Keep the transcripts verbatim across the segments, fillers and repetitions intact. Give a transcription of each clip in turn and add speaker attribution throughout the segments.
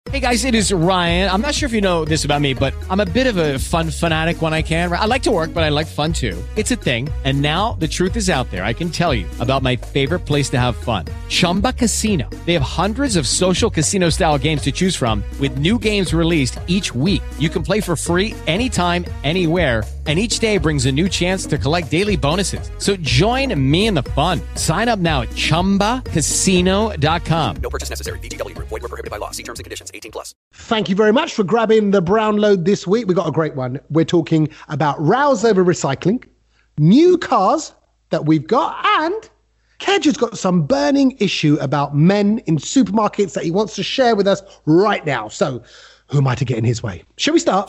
Speaker 1: Hey guys, it is Ryan. I'm not sure if you know this about me, but I'm a bit of a fun fanatic when I can. I like to work, but I like fun too. It's a thing. And now the truth is out there. I can tell you about my favorite place to have fun. Chumba Casino. They have hundreds of social casino style games to choose from with new games released each week. You can play for free anytime, anywhere. And each day brings a new chance to collect daily bonuses. So join me in the fun. Sign up now at chumba casino dot com.
Speaker 2: No purchase necessary. V G W. Void where prohibited by law. See terms and conditions. eighteen plus.
Speaker 3: Thank you very much for grabbing the brown load this week. We got a great one. We're talking about rows over recycling, new cars that we've got, and Kedge has got some burning issue about men in supermarkets that he wants to share with us right now. So who am I to get in his way? Shall we start?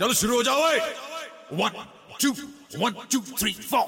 Speaker 4: One, two, one, two, three, four.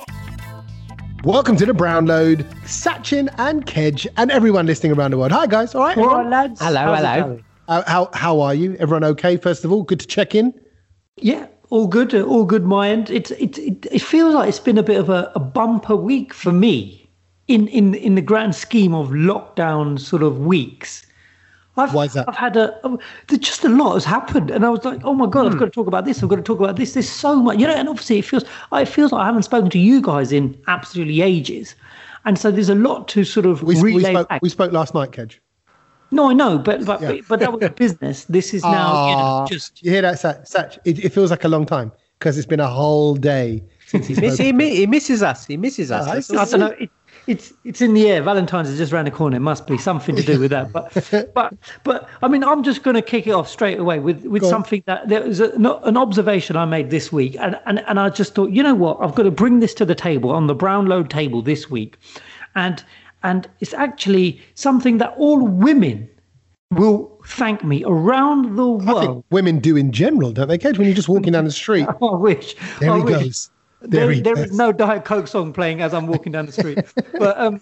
Speaker 3: Welcome to the Brown Load, Sachin and Kedge and everyone listening around the world. Hi guys, all right?
Speaker 5: All right, lads.
Speaker 6: Hello,
Speaker 5: How's it
Speaker 6: hello.
Speaker 5: going?
Speaker 3: Uh, how how are you? Everyone okay? First of all, good to check in.
Speaker 5: Yeah, all good, uh, all good. My end. It's it, it it feels like it's been a bit of a, a bumper week for me, in in in the grand scheme of lockdown sort of weeks. I've,
Speaker 3: Why is that?
Speaker 5: I've had a, a there's just a lot has happened, and I was like, oh my god, I've got to talk about this. I've got to talk about this. There's so much, you know. And obviously, it feels it feels like I haven't spoken to you guys in absolutely ages, and so there's a lot to sort of
Speaker 3: We,
Speaker 5: relay
Speaker 3: we spoke
Speaker 5: back.
Speaker 3: we spoke last night, Kedge.
Speaker 5: No, I know, but but
Speaker 3: Yeah.
Speaker 5: but that was business. This is now, you know,
Speaker 3: Ah,
Speaker 5: just.
Speaker 3: you hear that, Sach? Sach, it, it feels like a long time because it's been a whole day since he's
Speaker 6: He, miss, he,
Speaker 3: spoken.
Speaker 6: mi- he misses us. He misses us.
Speaker 3: Ah,
Speaker 6: That's
Speaker 3: it's-
Speaker 6: all.
Speaker 5: I don't know. It, it's it's in the air. Valentine's is just around the corner. It must be something to do with that. But but but I mean, I'm just going to kick it off straight away with, with
Speaker 3: Go on.
Speaker 5: something that there was a, not, an observation I made this week, and, and and I just thought, you know what, I've got to bring this to the table on the Brown Load table this week, and and it's actually something that all women will thank me around the
Speaker 3: I
Speaker 5: world.
Speaker 3: think women do in general, don't they, Kedge? When you're just walking down the street,
Speaker 5: I wish.
Speaker 3: there
Speaker 5: I
Speaker 3: he
Speaker 5: wish.
Speaker 3: goes. There
Speaker 5: There,
Speaker 3: he
Speaker 5: there
Speaker 3: goes.
Speaker 5: is no Diet Coke song playing as I'm walking down the street. but, um,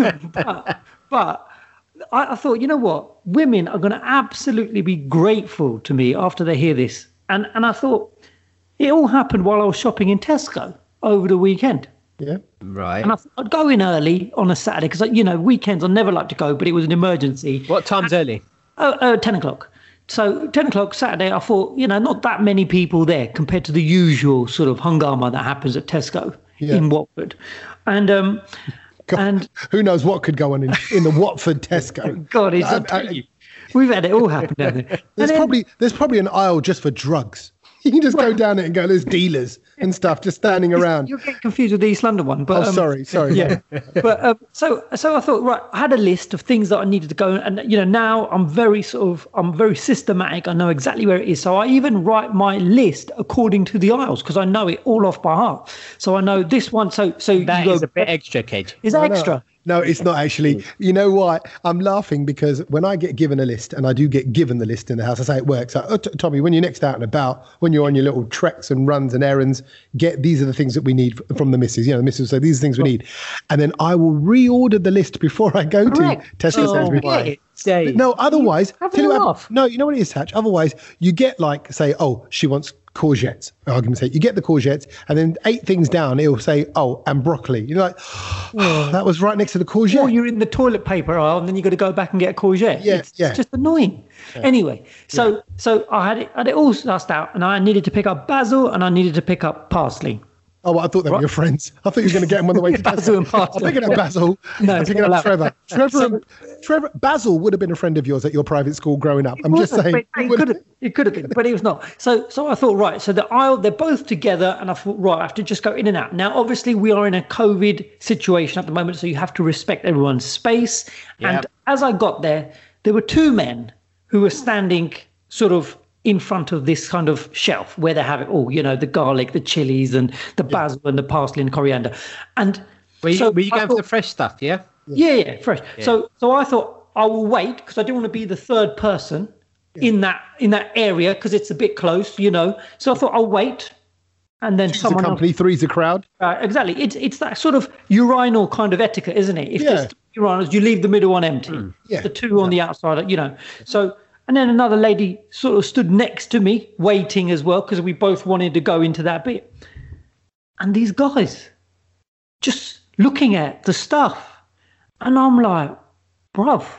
Speaker 5: but but I, I thought, you know what? Women are going to absolutely be grateful to me after they hear this. And and I thought it all happened while I was shopping in Tesco over the weekend.
Speaker 3: Yeah.
Speaker 6: Right.
Speaker 5: And I thought I'd go in early on a Saturday because, you know, weekends I never like to go, but it was an emergency.
Speaker 6: What time's early?
Speaker 5: Oh, uh, ten o'clock. So ten o'clock Saturday, I thought, you know, not that many people there compared to the usual sort of hungama that happens at Tesco
Speaker 3: Yeah.
Speaker 5: in Watford. And um,
Speaker 3: God,
Speaker 5: and
Speaker 3: who knows what could go on in, in the Watford Tesco?
Speaker 5: God, it's
Speaker 3: Um,
Speaker 5: up to you. We've had it all happen down there. And
Speaker 3: There's
Speaker 5: then-
Speaker 3: probably there's probably an aisle just for drugs. You can just go down it and go, there's dealers and stuff just standing around.
Speaker 5: You're getting confused with the East London one, but
Speaker 3: Oh,
Speaker 5: um,
Speaker 3: sorry, sorry.
Speaker 5: Yeah, but um, so so I thought, right, I had a list of things that I needed to go, and you know, now I'm very sort of I'm very systematic. I know exactly where it is, so I even write my list according to the aisles because I know it all off by heart. So I know this one. So so
Speaker 6: That
Speaker 5: you
Speaker 6: is
Speaker 5: go,
Speaker 6: a bit extra, Kedge.
Speaker 5: Is that
Speaker 3: No, no.
Speaker 5: extra?
Speaker 3: No, it's not actually. You know why? I'm laughing because when I get given a list, and I do get given the list in the house, I say it works. Like, oh, T- Tommy, when you're next out and about, when you're on your little treks and runs and errands, get these are the things that we need f- from the missus. You know, the missus will say these are the things we need, and then I will reorder the list before I go
Speaker 5: Correct.
Speaker 3: to Tesco.
Speaker 5: Oh,
Speaker 3: Sainsbury's.
Speaker 5: yeah.
Speaker 6: Dave.
Speaker 3: No, otherwise,
Speaker 5: having
Speaker 3: tell you
Speaker 5: a
Speaker 3: what,
Speaker 5: laugh.
Speaker 3: no, you know what it is, Hatch? Otherwise, you get like, say, oh, she wants courgettes, for argument's sake. You get the courgettes, and then eight things down, it'll say, oh, and broccoli. You're like, oh, that was right next to the courgette.
Speaker 5: Or you're in the toilet paper aisle, and then you got to go back and get a courgette.
Speaker 3: Yeah,
Speaker 5: it's,
Speaker 3: yeah.
Speaker 5: it's just annoying. Anyway, so so I had it, I had it all sussed out, and I needed to pick up basil, and I needed to pick up parsley.
Speaker 3: Oh, well, I thought they were your friends. I thought you were going to get them on the way to
Speaker 5: Basil
Speaker 3: Tesco.
Speaker 5: and parsley.
Speaker 3: I'm picking up Basil.
Speaker 5: No,
Speaker 3: I'm
Speaker 5: it's
Speaker 3: picking
Speaker 5: not
Speaker 3: up
Speaker 5: allowed.
Speaker 3: Trevor. Trevor,
Speaker 5: So-
Speaker 3: and, Trevor, Basil would have been a friend of yours at your private school growing up. I'm just
Speaker 5: It
Speaker 3: saying.
Speaker 5: wasn't, but It could have, it could have been, but it was not. So, so I thought, right. So the aisle, they're both together, and I thought, right, I have to just go in and out. Now, obviously, we are in a COVID situation at the moment, so you have to respect everyone's space.
Speaker 6: Yeah.
Speaker 5: And as I got there, there were two men who were standing sort of in front of this kind of shelf where they have it all, you know, the garlic, the chilies, and the basil, and the parsley, and coriander. And
Speaker 6: Were you,
Speaker 5: so
Speaker 6: were you
Speaker 5: I
Speaker 6: going for the
Speaker 5: thought-
Speaker 6: fresh stuff, yeah?
Speaker 5: yeah, yeah, fresh. So, so I thought I will wait because I didn't want to be the third person in that in that area because it's a bit close, you know. So I thought I'll wait, and then
Speaker 3: Two's a
Speaker 5: someone else,
Speaker 3: company, three's a crowd.
Speaker 5: uh, exactly. It's it's that sort of urinal kind of etiquette, isn't it? If
Speaker 3: Yeah.
Speaker 5: there's two urinals, you leave the middle one empty.
Speaker 3: Yeah.
Speaker 5: The two on the outside, you know. So. And then another lady sort of stood next to me, waiting as well, because we both wanted to go into that bit. And these guys just looking at the stuff. And I'm like, bruv,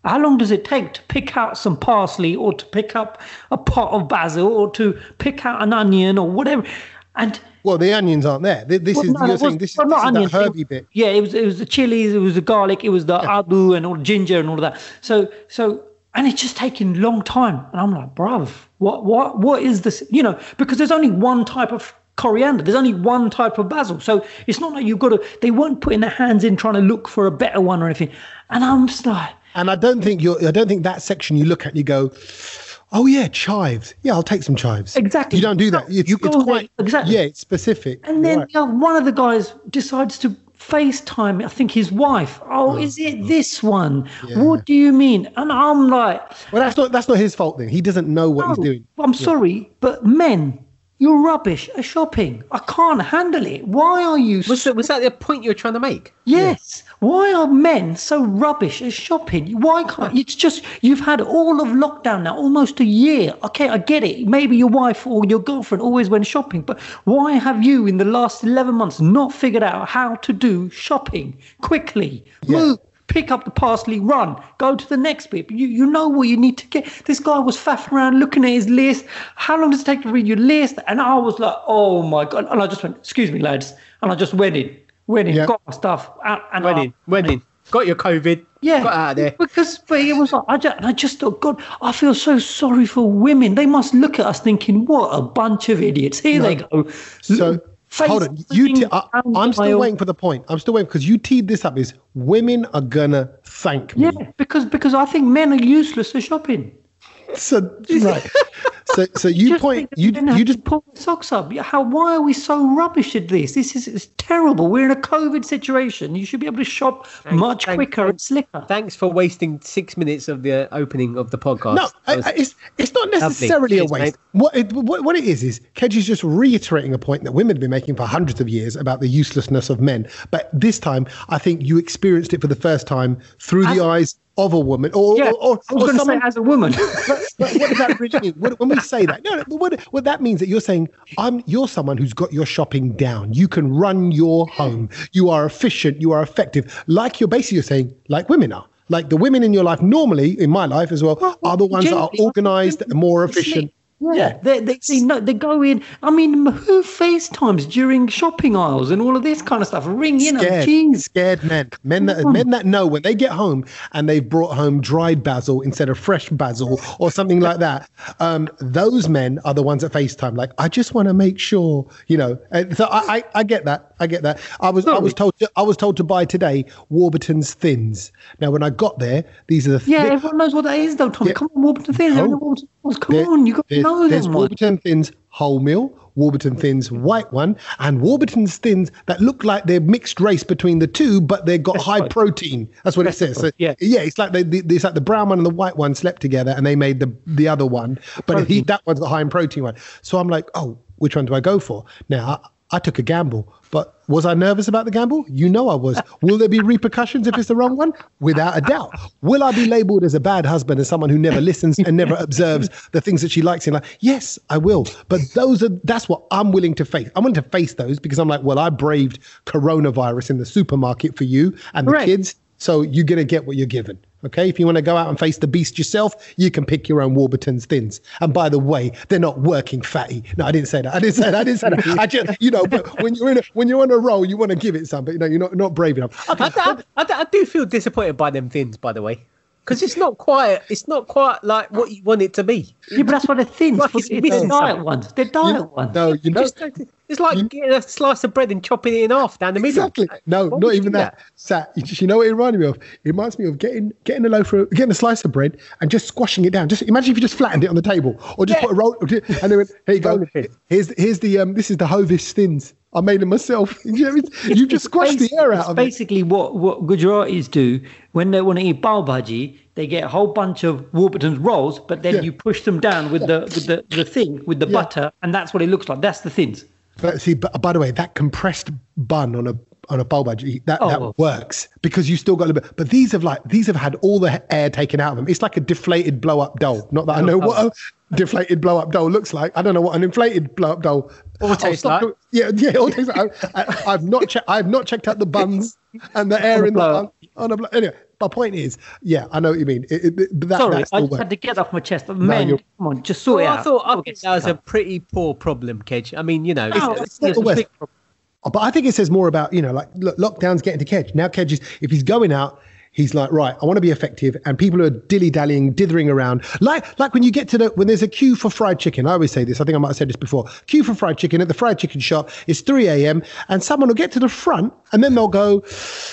Speaker 5: How long does it take to pick out some parsley or to pick up a pot of basil or to pick out an onion or whatever? And
Speaker 3: well, the onions aren't there. This, this
Speaker 5: well,
Speaker 3: is
Speaker 5: no,
Speaker 3: you're
Speaker 5: it
Speaker 3: saying
Speaker 5: was-
Speaker 3: this is,
Speaker 5: well,
Speaker 3: this
Speaker 5: not
Speaker 3: is
Speaker 5: onions,
Speaker 3: that
Speaker 5: it-
Speaker 3: herby bit.
Speaker 5: Yeah, it was it was the chilies, it was the garlic, it was the abu and all the ginger and all of that. So so and it's just taking a long time. And I'm like, bruv, what what what is this? You know, because there's only one type of coriander. There's only one type of basil. So it's not like you've got to, they weren't putting their hands in trying to look for a better one or anything. And I'm just like,
Speaker 3: And I don't think you're. I don't think that section you look at, you go, oh yeah, chives. Yeah, I'll take some chives.
Speaker 5: Exactly.
Speaker 3: You don't do that. It's,
Speaker 5: You
Speaker 3: it's
Speaker 5: go
Speaker 3: quite
Speaker 5: there, exactly.
Speaker 3: Yeah, it's specific.
Speaker 5: and then
Speaker 3: Right.
Speaker 5: you know, one of the guys decides to FaceTime, I think his wife. Oh, is it this one? What do you mean? And I'm like,
Speaker 3: Well, that's not that's not his fault then. He doesn't know what he's
Speaker 5: no,
Speaker 3: doing.
Speaker 5: I'm sorry, but men, you're rubbish at shopping. I can't handle it. Why are you?
Speaker 6: Was that, was that the point you were trying to make?
Speaker 5: Yes. Why are men so rubbish at shopping? Why can't it's just you've had all of lockdown now, almost a year. Okay, I get it. Maybe your wife or your girlfriend always went shopping, but why have you in the last eleven months not figured out how to do shopping quickly? Move. Pick up the parsley, run, go to the next bit. You you know what you need to get. This guy was faffing around looking at his list. How long does it take to read your list? And I was like, oh my God. And I just went, excuse me, lads. And I just went in, went in,
Speaker 3: Yeah.
Speaker 5: got my stuff out. And
Speaker 6: Went
Speaker 5: I-
Speaker 6: in, went in. Got your COVID.
Speaker 5: Yeah,
Speaker 6: Got out of there.
Speaker 5: because but it was like I just, and I just thought, God, I feel so sorry for women. They must look at us thinking, what a bunch of idiots. Here they go.
Speaker 3: So hold on, you. Te- I,
Speaker 5: Facing
Speaker 3: I'm still
Speaker 5: aisle.
Speaker 3: waiting for the point. I'm still waiting because you teed this up. Is women are gonna thank me.
Speaker 5: Yeah, because because I think men are useless at shopping.
Speaker 3: So right. So so you
Speaker 5: Just
Speaker 3: point
Speaker 5: think that
Speaker 3: you
Speaker 5: men have
Speaker 3: you
Speaker 5: to
Speaker 3: just
Speaker 5: pull their socks up. Yeah, How? Why are we so rubbish at this? This is it's terrible. We're in a COVID situation. You should be able to shop much
Speaker 6: thank-
Speaker 5: quicker and slicker.
Speaker 6: Thanks for wasting six minutes of the opening of the podcast.
Speaker 3: no. I,
Speaker 6: That was-
Speaker 3: I, it's it's not necessarily
Speaker 6: Cheers,
Speaker 3: a waste.
Speaker 6: mate.
Speaker 3: What it what, what it is is Kedge is just reiterating a point that women have been making for hundreds of years about the uselessness of men. But this time, I think you experienced it for the first time through the eyes of a woman, or
Speaker 5: Yeah,
Speaker 3: or, or,
Speaker 5: I was
Speaker 3: or
Speaker 5: going to say
Speaker 3: someone.
Speaker 5: as a woman.
Speaker 3: But, but what does that really mean? What, when we say that, no, no what, what that means that you're saying, I'm, you're someone who's got your shopping down. You can run your home. You are efficient. You are effective. Like you're basically you're saying, like women are. Like the women in your life, normally in my life as well, are the ones that are
Speaker 5: generally,
Speaker 3: organized and more efficient.
Speaker 5: Yeah, they they they, know, they go in. I mean, who FaceTimes during shopping aisles and all of this kind of stuff? Ring, you know,
Speaker 3: Scared,
Speaker 5: jeez.
Speaker 3: scared men, men that men that know when they get home and they've brought home dried basil instead of fresh basil or something like that. Um, those men are the ones that FaceTime. Like, I just want to make sure, you know. And so I, I, I get that. I get that. I was I was told to, I was told to buy today Warburton's Thins. Now, when I got there, these are the
Speaker 5: Yeah,
Speaker 3: thick-
Speaker 5: everyone knows what that is, though, Tommy.
Speaker 3: Yeah.
Speaker 5: Come on, Warburton Thins.
Speaker 3: No.
Speaker 5: Warburton Thins. Come
Speaker 3: There-
Speaker 5: on, you got to
Speaker 3: there's,
Speaker 5: know
Speaker 3: there's
Speaker 5: them. man.
Speaker 3: Warburton Thins wholemeal, Warburton Thins white one, and Warburton's Thins that look like they're mixed race between the two, but they've got high
Speaker 5: right.
Speaker 3: protein. That's what it says. So,
Speaker 5: yeah.
Speaker 3: yeah, it's like they, they, it's like the brown one and the white one slept together, and they made the the other one, but he, that one's the high in protein one. So I'm like, oh, which one do I go for? Now I, I took a gamble, but was I nervous about the gamble? You know I was. Will there be repercussions if it's the wrong one? Without a doubt. Will I be labeled as a bad husband and someone who never listens and never observes the things that she likes in life? Yes, I will. But those are that's what I'm willing to face. I'm willing to face those because I'm like, well, I braved coronavirus in the supermarket for you and the
Speaker 5: Correct.
Speaker 3: kids. So you're going to get what you're given. Okay, if you want to go out and face the beast yourself, you can pick your own Warburton's Thins. And by the way, they're not working fatty. No, I didn't say that. I didn't say that. I didn't say that. I just, you know, but when you're in a when you're on a roll, you want to give it some, but you know, you're not not brave enough. Okay,
Speaker 6: I, I, I, I do feel disappointed by them thins, by the way, because it's not quite. It's not quite like what you want it to be.
Speaker 5: Yeah, but that's what they're Thins.
Speaker 6: Like
Speaker 5: but
Speaker 6: it's
Speaker 5: they're
Speaker 6: missing
Speaker 5: diet
Speaker 6: something.
Speaker 5: ones. They're diet
Speaker 3: you,
Speaker 5: ones.
Speaker 3: no, you know.
Speaker 6: It's like, it's like getting a slice of bread and chopping it in half down the middle.
Speaker 3: Exactly. No,
Speaker 6: Why
Speaker 3: not
Speaker 6: would you
Speaker 3: even
Speaker 6: do
Speaker 3: that. Sat, you, just- you know what it reminded me of? It reminds me of getting getting a loaf of, getting a slice of bread and just squashing it down. Just imagine if you just flattened it on the table, or just
Speaker 6: Yeah.
Speaker 3: put a roll, and then went, here you go.
Speaker 6: Roll it.
Speaker 3: Here's here's the um. This is the Hovis Thins. I made them myself. You know what I mean? You just squashed the air out
Speaker 5: It's
Speaker 3: of it.
Speaker 5: basically what, what Gujaratis do when they want to eat pav bhaji. They get a whole bunch of Warburton's rolls, but then
Speaker 3: Yeah.
Speaker 5: you push them down with the with the, the thing with the
Speaker 3: Yeah.
Speaker 5: butter, and that's what it looks like. That's the Thins.
Speaker 3: But see, but by the way, that compressed bun on a on a bowl bhaji, that
Speaker 5: Oh,
Speaker 3: that
Speaker 5: well.
Speaker 3: works because you still got a little bit. But these have like these have had all the air taken out of them. It's like a deflated blow up doll. Not that I know what a deflated blow up doll looks like. I don't know what an inflated blow up doll.
Speaker 6: Or
Speaker 3: I'll
Speaker 6: tastes
Speaker 3: stop
Speaker 6: like.
Speaker 3: it. Yeah, yeah. It all tastes like. I, I, I've not checked. I've not checked out the buns and the air
Speaker 5: On a
Speaker 3: in the
Speaker 5: blow
Speaker 3: bun.
Speaker 5: up.
Speaker 3: On a blow. Anyway, my point is, yeah, I know what you mean. It, it, but that,
Speaker 5: Sorry,
Speaker 3: that's
Speaker 5: I
Speaker 3: the
Speaker 5: just
Speaker 3: way.
Speaker 5: had to get off my chest. Men,
Speaker 3: you're-
Speaker 5: come on, just sort it
Speaker 6: Well,
Speaker 5: out.
Speaker 6: I thought I
Speaker 5: We'll
Speaker 6: think
Speaker 5: get
Speaker 6: that was a
Speaker 5: stuff.
Speaker 6: pretty poor problem, Kedge. I mean, you know,
Speaker 5: No,
Speaker 6: it's-
Speaker 5: it's,
Speaker 3: not
Speaker 5: it's
Speaker 3: the
Speaker 5: a
Speaker 3: West.
Speaker 5: big problem.
Speaker 3: Oh, but I think it says more about, you know, like look, lockdown's getting to Kedge. Now Kedge is, if he's going out, he's like, right, I want to be effective. And people are dilly-dallying, dithering around. Like like when you get to the, when there's a queue for fried chicken. I always say this. I think I might have said this before. Queue for fried chicken at the fried chicken shop. It's three a.m. and someone will get to the front and then they'll go,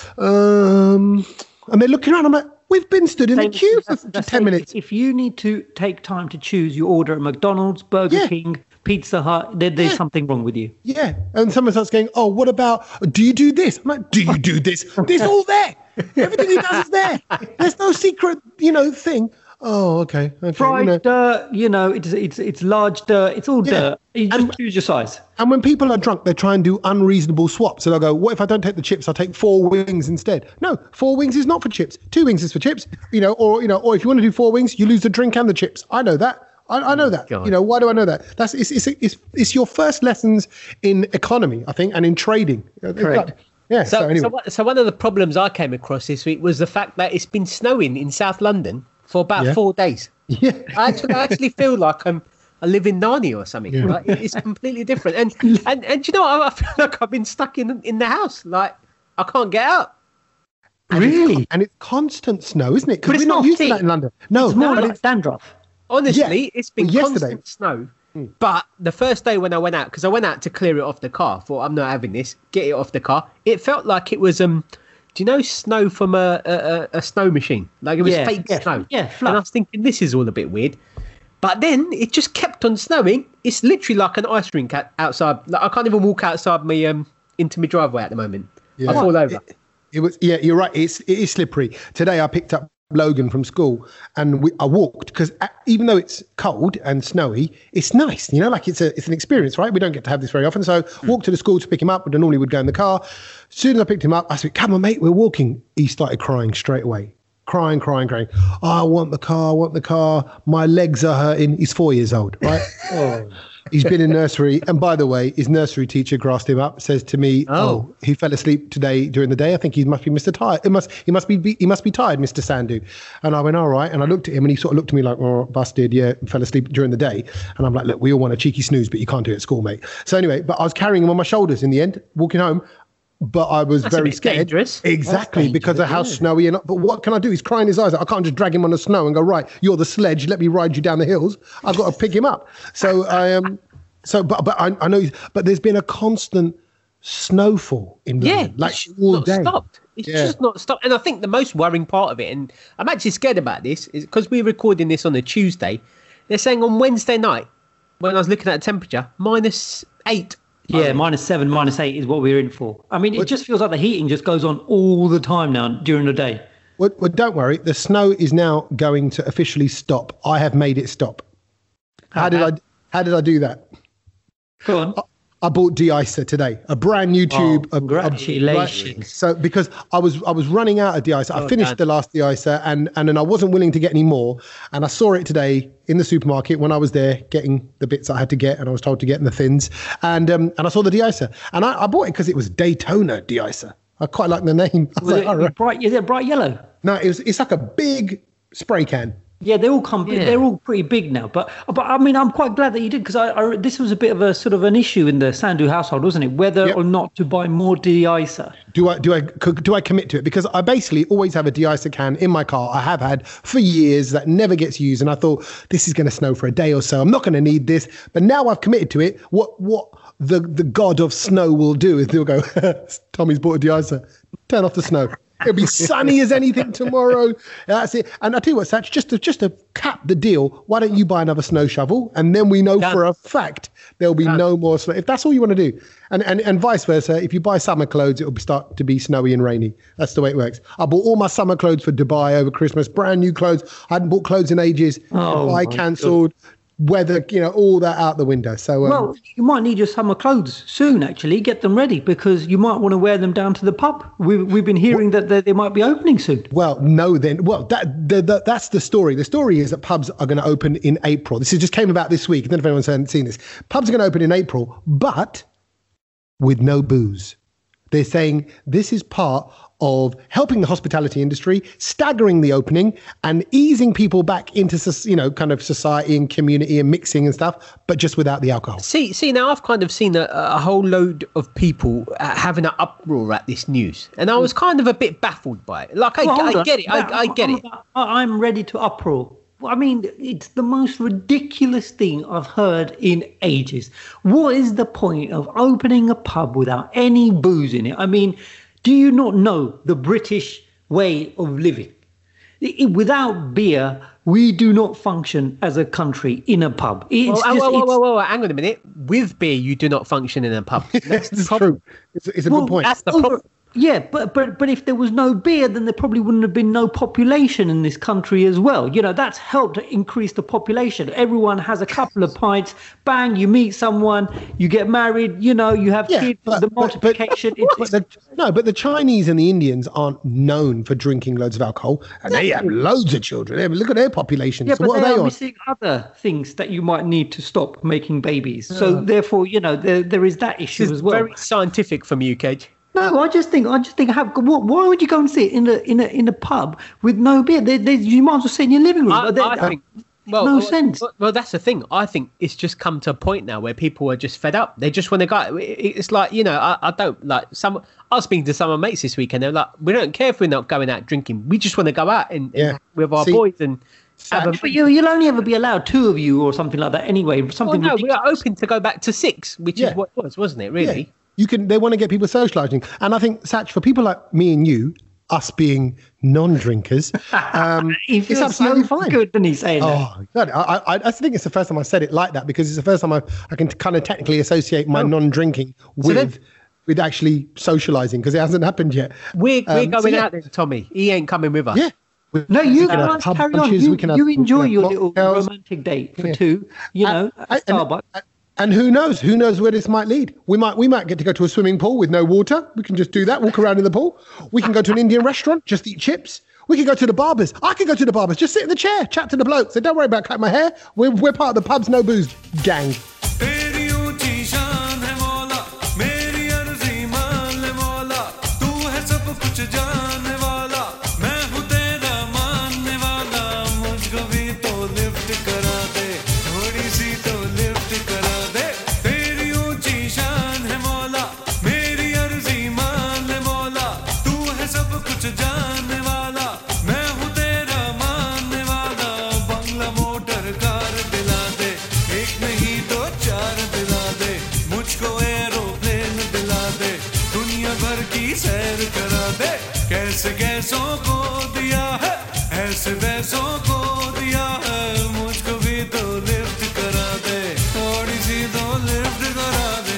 Speaker 3: um, and they're looking around. I'm like, we've been stood in the
Speaker 5: Same-
Speaker 3: queue for
Speaker 5: that's- that's
Speaker 3: ten
Speaker 5: same-
Speaker 3: minutes.
Speaker 5: If you need to take time to choose, you order at McDonald's, Burger
Speaker 3: Yeah.
Speaker 5: King, Pizza Hut, there, there's
Speaker 3: Yeah.
Speaker 5: something wrong with you.
Speaker 3: Yeah. And someone starts going, oh, what about, do you do this? I'm like, do you do this? It's all there. Everything he does is there. There's no secret, you know, thing. Oh, okay. okay
Speaker 5: Fried
Speaker 3: you know.
Speaker 5: dirt, you know, it's it's it's large dirt. It's all
Speaker 3: Yeah.
Speaker 5: dirt. You just
Speaker 3: And-
Speaker 5: choose your size.
Speaker 3: And when people are drunk, they try and do unreasonable swaps. So they'll go, what if I don't take the chips? I'll take four wings instead. No, four wings is not for chips. Two wings is for chips. You know, or, you know, or if you want to do four wings, you lose the drink and the chips. I know that. I, I know that.
Speaker 6: God.
Speaker 3: You know, why do I know that? That's it's, it's it's it's your first lessons in economy, I think, and in trading.
Speaker 5: Correct.
Speaker 3: Yeah. So,
Speaker 6: So,
Speaker 3: anyway.
Speaker 6: so, what- so one of the problems I came across this week was the fact that it's been snowing in South London for about
Speaker 3: Yeah.
Speaker 6: four days.
Speaker 3: yeah.
Speaker 6: I actually, I actually feel like I'm I live in Narnia or something.
Speaker 3: Yeah.
Speaker 6: Like, it- it's completely different. And and and do you know what? I, I feel like I've been stuck in in the house. Like I can't get out.
Speaker 3: And it's
Speaker 5: Really?
Speaker 3: con- and it's constant snow, isn't it?
Speaker 5: But
Speaker 3: Because
Speaker 5: it's
Speaker 3: we're not
Speaker 5: not
Speaker 3: used to
Speaker 5: heat.
Speaker 3: that in London. No,
Speaker 5: It's more
Speaker 3: but
Speaker 5: like
Speaker 3: it's,
Speaker 5: dandruff.
Speaker 6: Honestly,
Speaker 3: Yeah.
Speaker 6: it's been
Speaker 3: Well, yesterday-
Speaker 6: constant snow. But the first day when I went out, because I went out to clear it off the car, thought I'm not having this, get it off the car. It felt like it was um, do you know snow from a a, a- a snow machine? Like it was
Speaker 5: Yeah,
Speaker 6: fake
Speaker 5: yeah,
Speaker 6: snow.
Speaker 5: yeah,
Speaker 6: And
Speaker 5: fluff.
Speaker 6: I was thinking this is all a bit weird. But then it just kept on snowing. It's literally like an ice rink out- outside. Like I can't even walk outside my um into my driveway at the moment. I fall over.
Speaker 3: It, it was, yeah, you're right. It's it is slippery. Today I picked up Logan from school and we, I walked because even though it's cold and snowy, it's nice. You know, like it's a it's an experience, right? We don't get to have this very often. So walked to the school to pick him up. But normally would go in the car. As soon as I picked him up, I said, "Come on, mate, we're walking." He started crying straight away. Crying, crying, crying. Oh, I want the car. I want the car. My legs are hurting. He's four years old, right? oh. He's been in nursery. And by the way, his nursery teacher grassed him up, says to me, oh. oh, he fell asleep today during the day. I think he must be Mister Tired. It must, he must be, he must be tired, Mister Sandu. And I went, all right. And I looked at him and he sort of looked at me like, oh, busted. Yeah, fell asleep during the day. And I'm like, look, we all want a cheeky snooze, but you can't do it at school, mate. So anyway, but I was carrying him on my shoulders in the end, walking home. But I was
Speaker 6: That's a
Speaker 3: very
Speaker 6: bit
Speaker 3: scared.
Speaker 6: dangerous.
Speaker 3: Exactly,
Speaker 6: That's
Speaker 3: because of how
Speaker 6: dangerous, yeah.
Speaker 3: snowy and but what can I do? He's crying his eyes out. I can't just drag him on the snow and go, right, you're the sledge, let me ride you down the hills. I've got to pick him up. So I um so but but I, I know he's, but there's been a constant snowfall in
Speaker 6: Yeah,
Speaker 3: London, like
Speaker 6: it's just
Speaker 3: all
Speaker 6: not
Speaker 3: day.
Speaker 6: stopped. It's
Speaker 3: Yeah.
Speaker 6: just not stopped. And I think the most worrying part of it, and I'm actually scared about this, is because we're recording this on a Tuesday. They're saying on Wednesday night, when I was looking at the temperature, minus eight.
Speaker 5: Yeah, minus seven, minus eight is what we're in for. I mean, it just feels like the heating just goes on all the time now during the day.
Speaker 3: Well, well, don't worry. The snow is now going to officially stop. I have made it stop. How did I? How did I do that?
Speaker 5: Go on.
Speaker 3: I bought de-icer today, a brand new tube.
Speaker 5: Oh,
Speaker 3: of- of-
Speaker 5: congratulations.
Speaker 3: right, so because I was I was running out of de-icer, I
Speaker 6: Well
Speaker 3: finished
Speaker 6: done.
Speaker 3: the last de-icer and and then I wasn't willing to get any more. And I saw it today in the supermarket when I was there getting the bits I had to get, and I was told to get in the thins. And um and I saw the de-icer, and I, I bought it because it was Daytona de-icer. I quite like the name. I was
Speaker 5: Was
Speaker 3: like,
Speaker 5: it
Speaker 3: all right.
Speaker 5: bright? Is it bright yellow?
Speaker 3: No, it was it's like a big spray can.
Speaker 5: Yeah, they all come.
Speaker 6: Yeah.
Speaker 5: They're all pretty big now. But but I mean, I'm quite glad that you did because I, I this was a bit of a sort of an issue in the Sandu household, wasn't it? Whether
Speaker 3: Yep.
Speaker 5: or not to buy more de-icer.
Speaker 3: Do I do I co- do I commit to it? Because I basically always have a de-icer can in my car. I have had for years that never gets used, and I thought this is going to snow for a day or so. I'm not going to need this, but now I've committed to it. What what the the god of snow will do is they'll go, Tommy's bought a de-icer. Turn off the snow. It'll be sunny as anything tomorrow. That's it. And I tell you what, Satch, just to just to cap the deal, why don't you buy another snow shovel? And then we know
Speaker 6: Done.
Speaker 3: for a fact there'll be
Speaker 6: Done.
Speaker 3: no more snow. If that's all you want to do, and, and and vice versa, if you buy summer clothes, it'll start to be snowy and rainy. That's the way it works. I bought all my summer clothes for Dubai over Christmas, brand new clothes. I hadn't bought clothes in ages.
Speaker 5: Oh,
Speaker 3: Dubai
Speaker 5: my
Speaker 3: cancelled. Weather, you know, all that out the window. So, um,
Speaker 5: Well, you might need your summer clothes soon. Actually, get them ready because you might want to wear them down to the pub. We've we've been hearing that they, they might be opening soon.
Speaker 3: Well, no, then. Well, that the, the, that's the story. The story is that pubs are going to open in April. This is just came about this week. I don't know if anyone's hadn't seen this. Pubs are going to open in April, but with no booze. They're saying this is part of helping the hospitality industry, staggering the opening, and easing people back into, soc- you know, kind of society and community and mixing and stuff, but just without the alcohol.
Speaker 6: See, see, now I've kind of seen a, a whole load of people uh, having an uproar at this news, and I was kind of a bit baffled by it. Like, I,
Speaker 5: Well, hold
Speaker 6: I
Speaker 5: on.
Speaker 6: get it, I, I get
Speaker 5: I'm,
Speaker 6: it.
Speaker 5: I'm ready to uproar. I mean, it's the most ridiculous thing I've heard in ages. What is the point of opening a pub without any booze in it? I mean, do you not know the British way of living? I- I- Without beer, we do not function as a country in a pub. It's
Speaker 6: Well,
Speaker 5: just,
Speaker 6: whoa, whoa,
Speaker 5: it's-
Speaker 6: whoa, whoa, whoa, hang on a minute. With beer, you do not function in a pub.
Speaker 3: Yes, it's
Speaker 6: problem.
Speaker 3: true. It's, it's a
Speaker 5: well,
Speaker 3: good point.
Speaker 6: That's the
Speaker 5: over-
Speaker 6: problem.
Speaker 5: Yeah, but but but if there was no beer, then there probably wouldn't have been no population in this country as well. You know, that's helped increase the population. Everyone has a couple of pints. Bang, you meet someone, you get married. You know, you have
Speaker 3: Yeah,
Speaker 5: kids.
Speaker 3: but-
Speaker 5: the
Speaker 3: but- but-
Speaker 5: multiplication. it's,
Speaker 3: But the, no, but the Chinese and the Indians aren't known for drinking loads of alcohol, and they have loads of children. They have- Look at their population.
Speaker 5: yeah,
Speaker 3: So
Speaker 5: but
Speaker 3: what
Speaker 5: they
Speaker 3: are they
Speaker 5: are
Speaker 3: on?
Speaker 5: missing other things that you might need to stop making babies. So therefore, you know, there there is that issue
Speaker 6: This is
Speaker 5: as well.
Speaker 6: very scientific from you, Kedge.
Speaker 5: No, I just think I just think have what, why would you go and sit in a in a in a pub with no beer? There, there, you might as well sit in your living room.
Speaker 6: I,
Speaker 5: But there-
Speaker 6: I think, well,
Speaker 5: no
Speaker 6: well,
Speaker 5: sense.
Speaker 6: Well, well, that's the thing. I think it's just come to a point now where people are just fed up. They just want to go. it- It's like, you know, I, I don't like some. I was speaking to some of my mates this weekend. They're like, we don't care if we're not going out drinking. We just want to go out and,
Speaker 3: Yeah.
Speaker 6: and with our
Speaker 3: See,
Speaker 6: boys and have a.
Speaker 5: But you, you'll only ever be allowed two of you or something like that anyway.
Speaker 6: Well,
Speaker 5: Something
Speaker 6: no, we
Speaker 5: ridiculous.
Speaker 6: are open to go back to six, which
Speaker 3: Yeah.
Speaker 6: is what it was, wasn't it? Really.
Speaker 3: Yeah. You can. They want to get people socialising, and I think, Satch, for people like me and you, us being non-drinkers, um,
Speaker 5: He
Speaker 3: it's
Speaker 5: feels
Speaker 3: absolutely
Speaker 5: so
Speaker 3: fine.
Speaker 5: good, doesn't he, saying that?
Speaker 3: Oh, God. I, I, I think it's the first time I said it like that because it's the first time I, I can kind of technically associate my non-drinking with
Speaker 6: then-
Speaker 3: with actually socialising because it hasn't happened yet.
Speaker 6: We're, we're
Speaker 3: Um, so
Speaker 6: going
Speaker 3: yeah.
Speaker 6: out then, Tommy. He ain't coming with us.
Speaker 3: Yeah. We-
Speaker 5: No, you
Speaker 3: we can have
Speaker 5: guys
Speaker 3: pub
Speaker 5: carry on.
Speaker 3: lunches,
Speaker 5: You,
Speaker 3: we can have-
Speaker 5: you
Speaker 3: we can
Speaker 5: enjoy
Speaker 3: have
Speaker 5: your little
Speaker 3: cocktails.
Speaker 5: romantic date for
Speaker 3: Yeah.
Speaker 5: two. You know,
Speaker 3: And-
Speaker 5: at
Speaker 3: and-
Speaker 5: Starbucks.
Speaker 3: and- And who knows? Who knows where this might lead? We might we might get to go to a swimming pool with no water. We can just do that, walk around in the pool. We can go to an Indian restaurant, just eat chips. We can go to the barbers. I can go to the barbers, just sit in the chair, chat to the bloke. So don't worry about cutting my hair. We're, we're part of the pubs no booze gang.
Speaker 4: तेरी ऊंची शान है मौला मेरी अर्जी मान ले मौला तू है सब कुछ जानने वाला मैं हूँ तेरा मानने वाला मुझको भी तो लिफ्ट करा दे थोड़ी सी तो लिफ्ट करा दे तेरी ऊंची शान है मौला मेरी अर्जी मान ले मौला तू है सब कुछ जानने वाला मैं हूँ तेरा मानने वाला बंगला मोटर कार दिला दे एक नहीं तो चार दिला दे मुझको एरोप्लेन दिला दे दुनिया भर की सैर करा दे कैसे कैसों को दिया है ऐसे वैसों को दिया है मुझको भी तो लिफ्ट करा दे थोड़ी सी तो लिफ्ट करा दे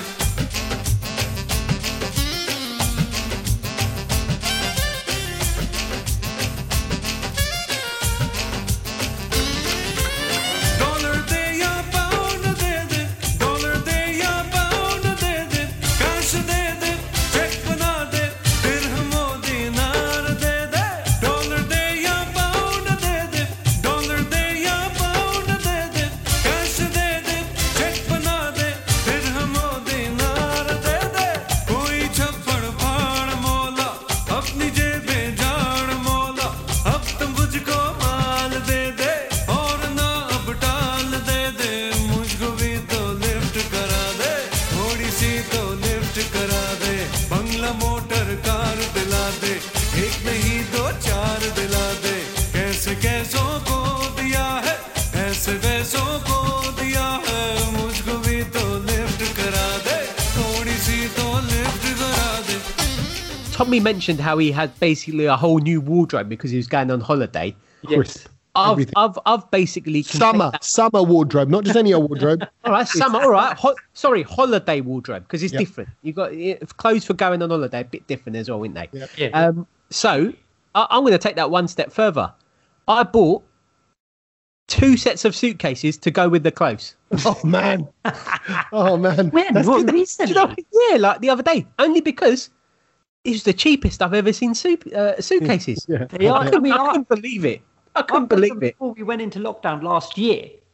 Speaker 4: डॉलर दे या पाउंड दे दे डॉलर दे या पाउंड दे दे कैश दे दे चेक बना दे दिरहमो दिनार दे दे डॉलर दे या पाउंड दे दे डॉलर दे या पाउंड दे दे कैश दे दे चेक बना दे दिरहमो दिनार दे दे कोई छप्पड़ फाड़ मौला अपनी जेबें झाड़ मौला अब तुम मुझको माल दे दे और ना अब टाल दे दे मुझको भी तो लिफ्ट करा दे थोड़ी सी तो लिफ्ट करा दे बंगला मोटर कार दिला दे एक नहीं दो चार दिला दे कैसे कैसों को दिया है ऐसे वैसों को दिया है मुझको भी तो लिफ्ट करा दे थोड़ी सी तो लिफ्ट करा दे
Speaker 6: Tommy mentioned how he had basically a whole new wardrobe because he was going on holiday.
Speaker 3: Crisp.
Speaker 6: I've,
Speaker 3: Everything.
Speaker 6: I've, I've basically can
Speaker 3: Summer,
Speaker 6: take that-
Speaker 3: summer wardrobe, not just any old wardrobe.
Speaker 6: All right, summer. All right, Ho- sorry, holiday wardrobe because it's
Speaker 3: Yep.
Speaker 6: different. You got it, clothes for going on holiday, a bit different as well, isn't they?
Speaker 3: Yep.
Speaker 5: Yeah.
Speaker 6: Um, so I, I'm going to take that one step further. I bought two sets of suitcases to go with the clothes.
Speaker 3: Oh man, oh man.
Speaker 5: When?
Speaker 3: That's
Speaker 5: What
Speaker 3: good.
Speaker 5: recently?
Speaker 6: Do you know, yeah, like the other day, only because it was the cheapest I've ever seen suit, uh, suitcases.
Speaker 3: Yeah.
Speaker 5: They are.
Speaker 6: I
Speaker 5: I
Speaker 6: couldn't,
Speaker 5: mean,
Speaker 6: I
Speaker 5: I,
Speaker 6: couldn't believe it. I
Speaker 5: I
Speaker 6: couldn't
Speaker 5: bought them
Speaker 6: believe it.
Speaker 5: before we went into lockdown last year,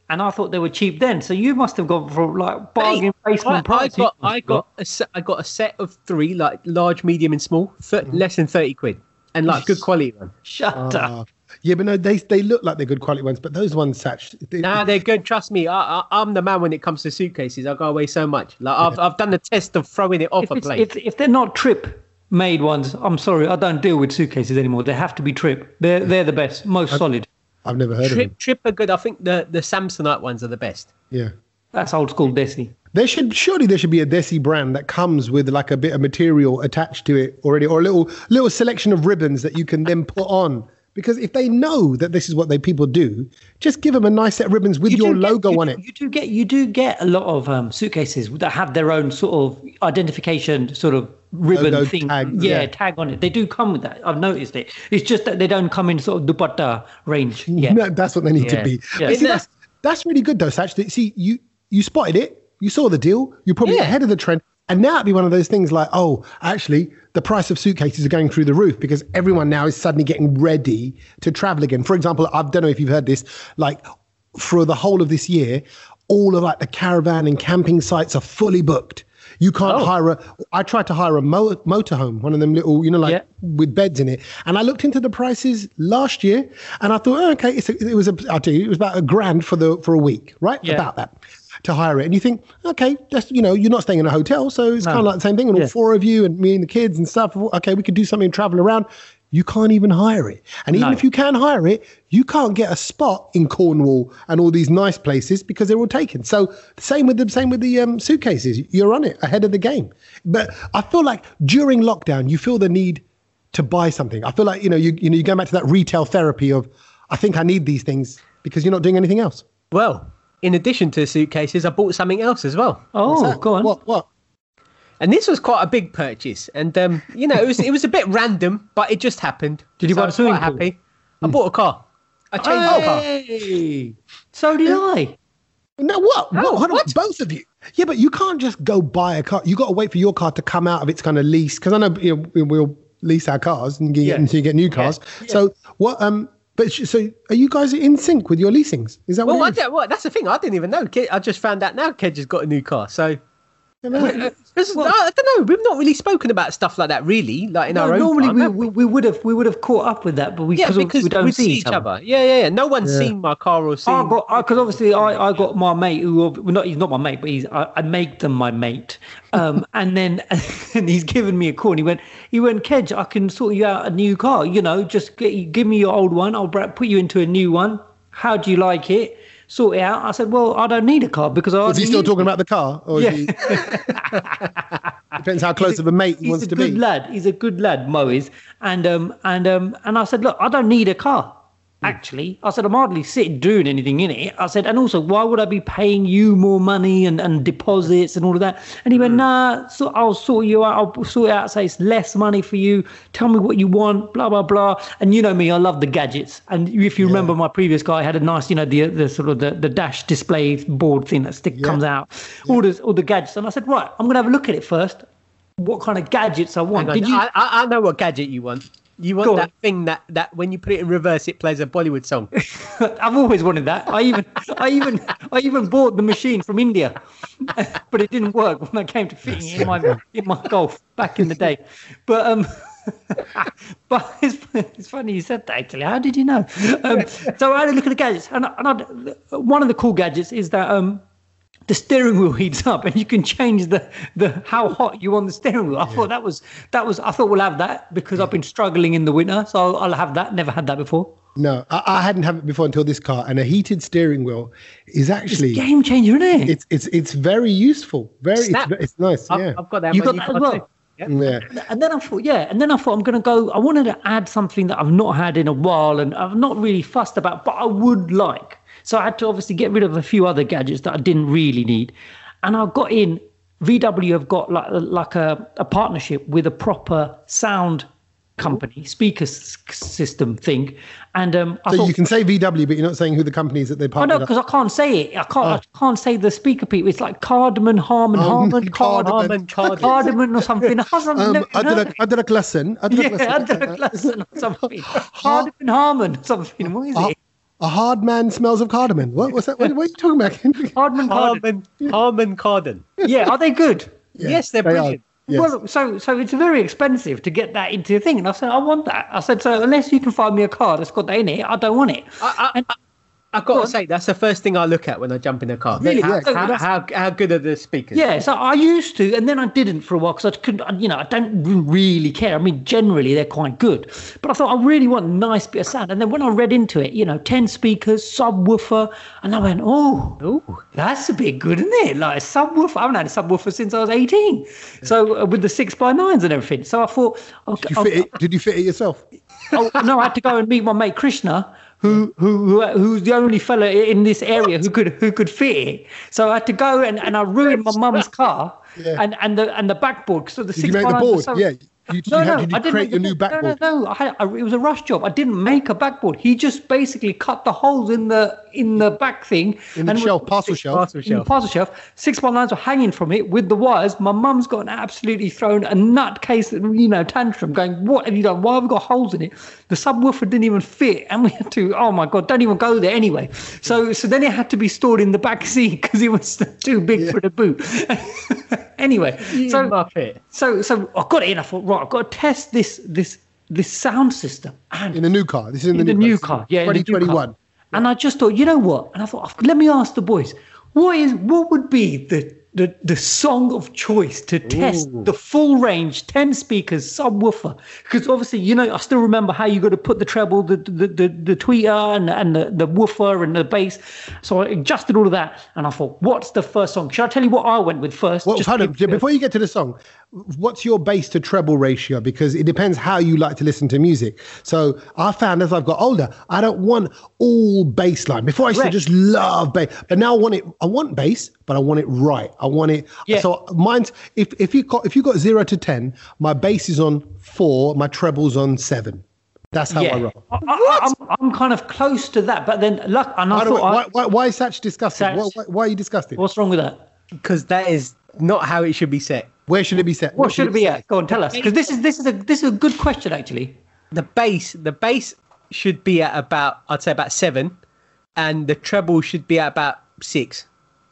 Speaker 5: and I thought they were cheap then. So you must have gone for like bargain
Speaker 6: Mate,
Speaker 5: basement
Speaker 6: I, I
Speaker 5: price.
Speaker 6: got, I got, a set, I got a set of three, like large, medium, and small, th- less than thirty quid, and like good quality one.
Speaker 5: Shut up.
Speaker 3: Uh, yeah, but no, they they look like they're good quality ones, but those ones, Satch. They,
Speaker 6: Nah, they're good. Trust me, I, I, I'm the man when it comes to suitcases. I go away so much. Like I've, I've done the test of throwing it off
Speaker 5: If,
Speaker 6: a
Speaker 5: it's,
Speaker 6: plane.
Speaker 5: if, if they're not Trip made ones, I'm sorry, I don't deal with suitcases anymore. They have to be Trip. They're they're the best, most solid.
Speaker 3: I've never heard of
Speaker 6: Trip,
Speaker 3: them.
Speaker 6: Trip are good. I think the the Samsonite ones are the best.
Speaker 3: Yeah.
Speaker 5: That's old school Desi.
Speaker 3: There should surely there should be a Desi brand that comes with like a bit of material attached to it already, or a little little selection of ribbons that you can then put on. Because if they know that this is what they people do, just give them a nice set of ribbons with
Speaker 5: You
Speaker 3: your
Speaker 5: do get-
Speaker 3: logo
Speaker 5: you
Speaker 3: on
Speaker 5: do-
Speaker 3: it.
Speaker 5: You do get you do get a lot of um, suitcases that have their own sort of identification sort of ribbon
Speaker 3: Logo
Speaker 5: thing.
Speaker 3: tag,
Speaker 5: yeah,
Speaker 3: yeah.
Speaker 5: tag on it. They do come with that. I've noticed it. It's just that they don't come in sort of dupatta range. Yeah.
Speaker 3: No, that's what they need
Speaker 5: Yeah.
Speaker 3: to be.
Speaker 5: Yeah.
Speaker 3: But see, that's that's really good though, Satch. That- See, you you spotted it, you saw the deal, you're probably
Speaker 6: Yeah.
Speaker 3: ahead of the trend, and now it'd be one of those things like, oh, actually, the price of suitcases are going through the roof because everyone now is suddenly getting ready to travel again. For example, I don't know if you've heard this, like for the whole of this year, all of like the caravan and camping sites are fully booked. You can't
Speaker 5: Oh.
Speaker 3: hire a. I tried to hire a mo- motorhome, one of them little, you know, like
Speaker 5: Yeah.
Speaker 3: with beds in it. And I looked into the prices last year, and I thought, oh, okay, it's a, it was a. I'll tell you, it was about a grand for the for a week, right?
Speaker 5: Yeah.
Speaker 3: About that to hire it. And you think, okay, that's you know, you're not staying in a hotel, so it's
Speaker 5: No.
Speaker 3: kind of like the same thing. And
Speaker 5: Yeah.
Speaker 3: all four of you and me and the kids and stuff. Okay, we could do something, travel around. You can't even hire it. And even
Speaker 5: No.
Speaker 3: if you can hire it, you can't get a spot in Cornwall and all these nice places because they're all taken. So same with the same with the um, suitcases. You're on it ahead of the game. But I feel like during lockdown, you feel the need to buy something. I feel like you know you you know you go back to that retail therapy of I think I need these things because you're not doing anything else.
Speaker 6: Well, in addition to suitcases, I bought something else as well.
Speaker 5: Oh, go on.
Speaker 3: What what?
Speaker 6: And this was quite a big purchase, and um, you know, it was it was a bit random, but it just happened.
Speaker 5: Did you
Speaker 6: So
Speaker 5: buy
Speaker 6: I
Speaker 5: a
Speaker 6: was
Speaker 5: swimming
Speaker 6: quite
Speaker 5: pool?
Speaker 6: happy. I bought a car. I changed the car.
Speaker 5: Hey. So did I.
Speaker 3: No, what?
Speaker 6: Oh,
Speaker 3: what? Hold on,
Speaker 6: what?
Speaker 3: both of you. Yeah, but you can't just go buy a car. You got to wait for your car to come out of its kind of lease. Because I know you know, we- we'll lease our cars and get,
Speaker 5: Yeah.
Speaker 3: until you get new cars. So what? Um, but sh- so are you guys in sync with your leasings? Is that
Speaker 6: Well,
Speaker 3: what
Speaker 6: I
Speaker 3: it is?
Speaker 6: don't, well, that's the thing. I didn't even know. Ke- I just found out now. Kedge has got a new car. So
Speaker 3: You know?
Speaker 6: Because, I, I don't know. We've not really spoken about stuff like that, really. Like in
Speaker 5: No,
Speaker 6: our own
Speaker 5: normally
Speaker 6: time,
Speaker 5: we,
Speaker 6: have
Speaker 5: we we would have we would have caught up with that, but we
Speaker 6: yeah,
Speaker 5: cause
Speaker 6: because
Speaker 5: we don't
Speaker 6: we
Speaker 5: see each other.
Speaker 6: Yeah, yeah, yeah. No one's seen my car or seen.
Speaker 5: I got because obviously I, I got my mate who well, not he's not my mate, but he's I, I make them my mate. Um, and then and he's given me a call. And he went he went Kedge, I can sort you out a new car. You know, just get, give me your old one. I'll bra- put you into a new one. How do you like it? Sort it out. I said, well, I don't need a car because I.
Speaker 3: Is he still talking about the car? Or
Speaker 5: Yeah.
Speaker 3: is he... Depends how close of a mate he
Speaker 5: He's
Speaker 3: wants
Speaker 5: a
Speaker 3: to
Speaker 5: good
Speaker 3: be.
Speaker 5: lad. He's a good lad, Mo is. And um and um and I said, look, I don't need a car. Actually, I said I'm hardly sitting doing anything in it. I said, and also, why would I be paying you more money and, and deposits and all of that? And he went, nah, so I'll sort you out. I'll sort it out. Say it's less money for you. Tell me what you want. Blah blah blah. And you know me, I love the gadgets. And if you remember, my previous guy had a nice, you know, the the sort of the, the dash display board thing that stick comes out. All the all the gadgets. And I said, right, I'm gonna have a look at it first. What kind of gadgets I want?
Speaker 6: Hang on,
Speaker 5: Did you?
Speaker 6: I, I I know what gadget you want. You want
Speaker 5: Go on.
Speaker 6: that thing that, that when you put it in reverse, it plays a Bollywood song.
Speaker 5: I've always wanted that. I even, I even, I even bought the machine from India, but it didn't work when I came to fitting it in my in my Golf back in the day. But um, but it's, it's funny you said that actually. How did you know? Um, so I had a look at the gadgets, and, I- and I, one of the cool gadgets is that um. the steering wheel heats up and you can change the, the how hot you want the steering wheel. I thought that was that was I thought we'll have that because I've been struggling in the winter, so I'll, I'll have that. Never had that before.
Speaker 3: No, I, I hadn't had it before until this car. And a heated steering wheel is actually
Speaker 5: Game changer, isn't it?
Speaker 3: it's it's it's very useful. Very
Speaker 6: Snap.
Speaker 3: it's, it's nice.
Speaker 6: I've,
Speaker 3: Yeah.
Speaker 6: I've got that.
Speaker 5: You
Speaker 6: in my
Speaker 5: got
Speaker 6: new
Speaker 5: that as
Speaker 6: car
Speaker 5: well?
Speaker 6: too. Yeah.
Speaker 3: Yeah.
Speaker 5: And then I thought, yeah, and then I thought I'm going to go. I wanted to add something that I've not had in a while, and I've not really fussed about, but I would like. So I had to obviously get rid of a few other gadgets that I didn't really need, and I got in. V W have got like like a, a partnership with a proper sound company, speaker s- system thing, and um, I
Speaker 3: So
Speaker 5: thought.
Speaker 3: you can say V W, but you're not saying who the company is that they
Speaker 5: I
Speaker 3: partnered
Speaker 5: know
Speaker 3: up.
Speaker 5: because I can't say it. I can't. I can't say the speaker people. It's like Cardamom, Harmon,
Speaker 3: Um,
Speaker 5: Harmon,
Speaker 3: Cardamom,
Speaker 5: Cardamom,
Speaker 6: Cardamom.
Speaker 5: Cardamom, or something. I haven't
Speaker 3: Um,
Speaker 5: never heard
Speaker 3: Adrak, Adrak lesson. Adrak
Speaker 5: Yeah,
Speaker 3: lesson.
Speaker 5: under a lesson or something. Hardman Harmon or something. What is it?
Speaker 3: A hard man smells of cardamom. What was that? What, what are you talking about?
Speaker 5: Hardman Cardon.
Speaker 6: Harman, Harman Kardon.
Speaker 5: Yeah, are they good?
Speaker 6: Yes, they're
Speaker 3: they are.
Speaker 6: brilliant.
Speaker 3: Yes.
Speaker 5: Well, so so it's very expensive to get that into your thing. And I said, I want that. I said, so unless you can find me a car that's got that in it, I don't want it.
Speaker 6: I, I,
Speaker 5: And-
Speaker 6: I, I've got to say, that's the first thing I look at when I jump in a car.
Speaker 5: Really?
Speaker 6: How,
Speaker 5: Yeah, so
Speaker 6: how,
Speaker 5: that's-
Speaker 6: how, how good are the speakers?
Speaker 5: Yeah, so I used to, and then I didn't for a while because I couldn't, you know, I don't really care. I mean, generally they're quite good, but I thought I really want a nice bit of sound. And then when I read into it, you know, ten speakers, subwoofer, and I went, oh,
Speaker 6: Ooh.
Speaker 5: that's a bit good, isn't it? Like a subwoofer. I haven't had a subwoofer since I was eighteen. So uh, with the six by nines and everything. So I thought, okay,
Speaker 3: Did you fit it, did you fit it yourself?
Speaker 5: oh, no, I had to go and meet my mate Krishna, who who who who's the only fella in this area who could who could fit it. So I had to go and, and I ruined my mum's car
Speaker 3: Yeah.
Speaker 5: and, and the and the backboard. So the
Speaker 3: Did
Speaker 5: six
Speaker 3: you make
Speaker 5: by
Speaker 3: the
Speaker 5: nines were
Speaker 3: board?
Speaker 5: so-
Speaker 3: Yeah. You, did
Speaker 5: No,
Speaker 3: you, have,
Speaker 5: no,
Speaker 3: did you
Speaker 5: I didn't
Speaker 3: create
Speaker 5: make
Speaker 3: your
Speaker 5: the
Speaker 3: new
Speaker 5: board.
Speaker 3: backboard?
Speaker 5: No, no, no. I had, I, it was a rush job. I didn't make a backboard. He just basically cut the holes in the in the back thing.
Speaker 3: In the
Speaker 5: and
Speaker 3: shelf,
Speaker 5: was-
Speaker 3: parcel shelf.
Speaker 6: Parcel
Speaker 5: in the
Speaker 6: shelf.
Speaker 5: parcel shelf. Six by nines were hanging from it with the wires. My mum's got an absolutely thrown a nutcase, you know, tantrum, going, "What have you done? Why have we got holes in it?" The subwoofer didn't even fit, and we had to. Oh my god! Don't even go there anyway. So, so then it had to be stored in the back seat because it was too big for the boot. Anyway,
Speaker 6: You
Speaker 5: so
Speaker 6: muppet.
Speaker 5: so so I got it in. I thought, right, I've got to test this this this sound system. And
Speaker 3: In the new car. This is in the
Speaker 5: in the
Speaker 3: new,
Speaker 5: new
Speaker 3: car.
Speaker 5: car, yeah, in the new
Speaker 3: twenty twenty-one.
Speaker 5: car. And I just thought, you know what? And I thought, let me ask the boys, what is what would be the the, the song of choice to test
Speaker 6: Ooh.
Speaker 5: the full range, ten speakers, subwoofer? Because obviously, you know, I still remember how you got to put the treble, the the the, the tweeter, and and the, the woofer and the bass. So I adjusted all of that, and I thought, what's the first song? Should I tell you what I went with first?
Speaker 3: Well,
Speaker 5: Just
Speaker 3: hold on.
Speaker 5: give-
Speaker 3: Before you get to the song, what's your bass to treble ratio? Because it depends how you like to listen to music. So I found as I've got older, I don't want all bass line. Before I used
Speaker 5: Correct.
Speaker 3: to just love bass, but now I want it. I want bass, but I want it right. I want it.
Speaker 5: Yeah.
Speaker 3: So mine's if if you got if you got zero to ten, my bass is on four, my treble's on seven. That's how I roll.
Speaker 5: I, I, I'm, I'm kind of close to that, but then luck, and I
Speaker 3: Why, do
Speaker 5: thought,
Speaker 3: I-
Speaker 5: I,
Speaker 3: why, why, why is such disgusting?
Speaker 5: Such-
Speaker 3: Why, why, why are you disgusted?
Speaker 5: what's wrong with that?
Speaker 6: Because that is not how it should be set.
Speaker 3: Where should it be set?
Speaker 5: What should it be at? Go on, tell us, because this is this is a this is a good question actually.
Speaker 6: The bass, the bass should be at about, I'd say about seven, and the treble should be at about six.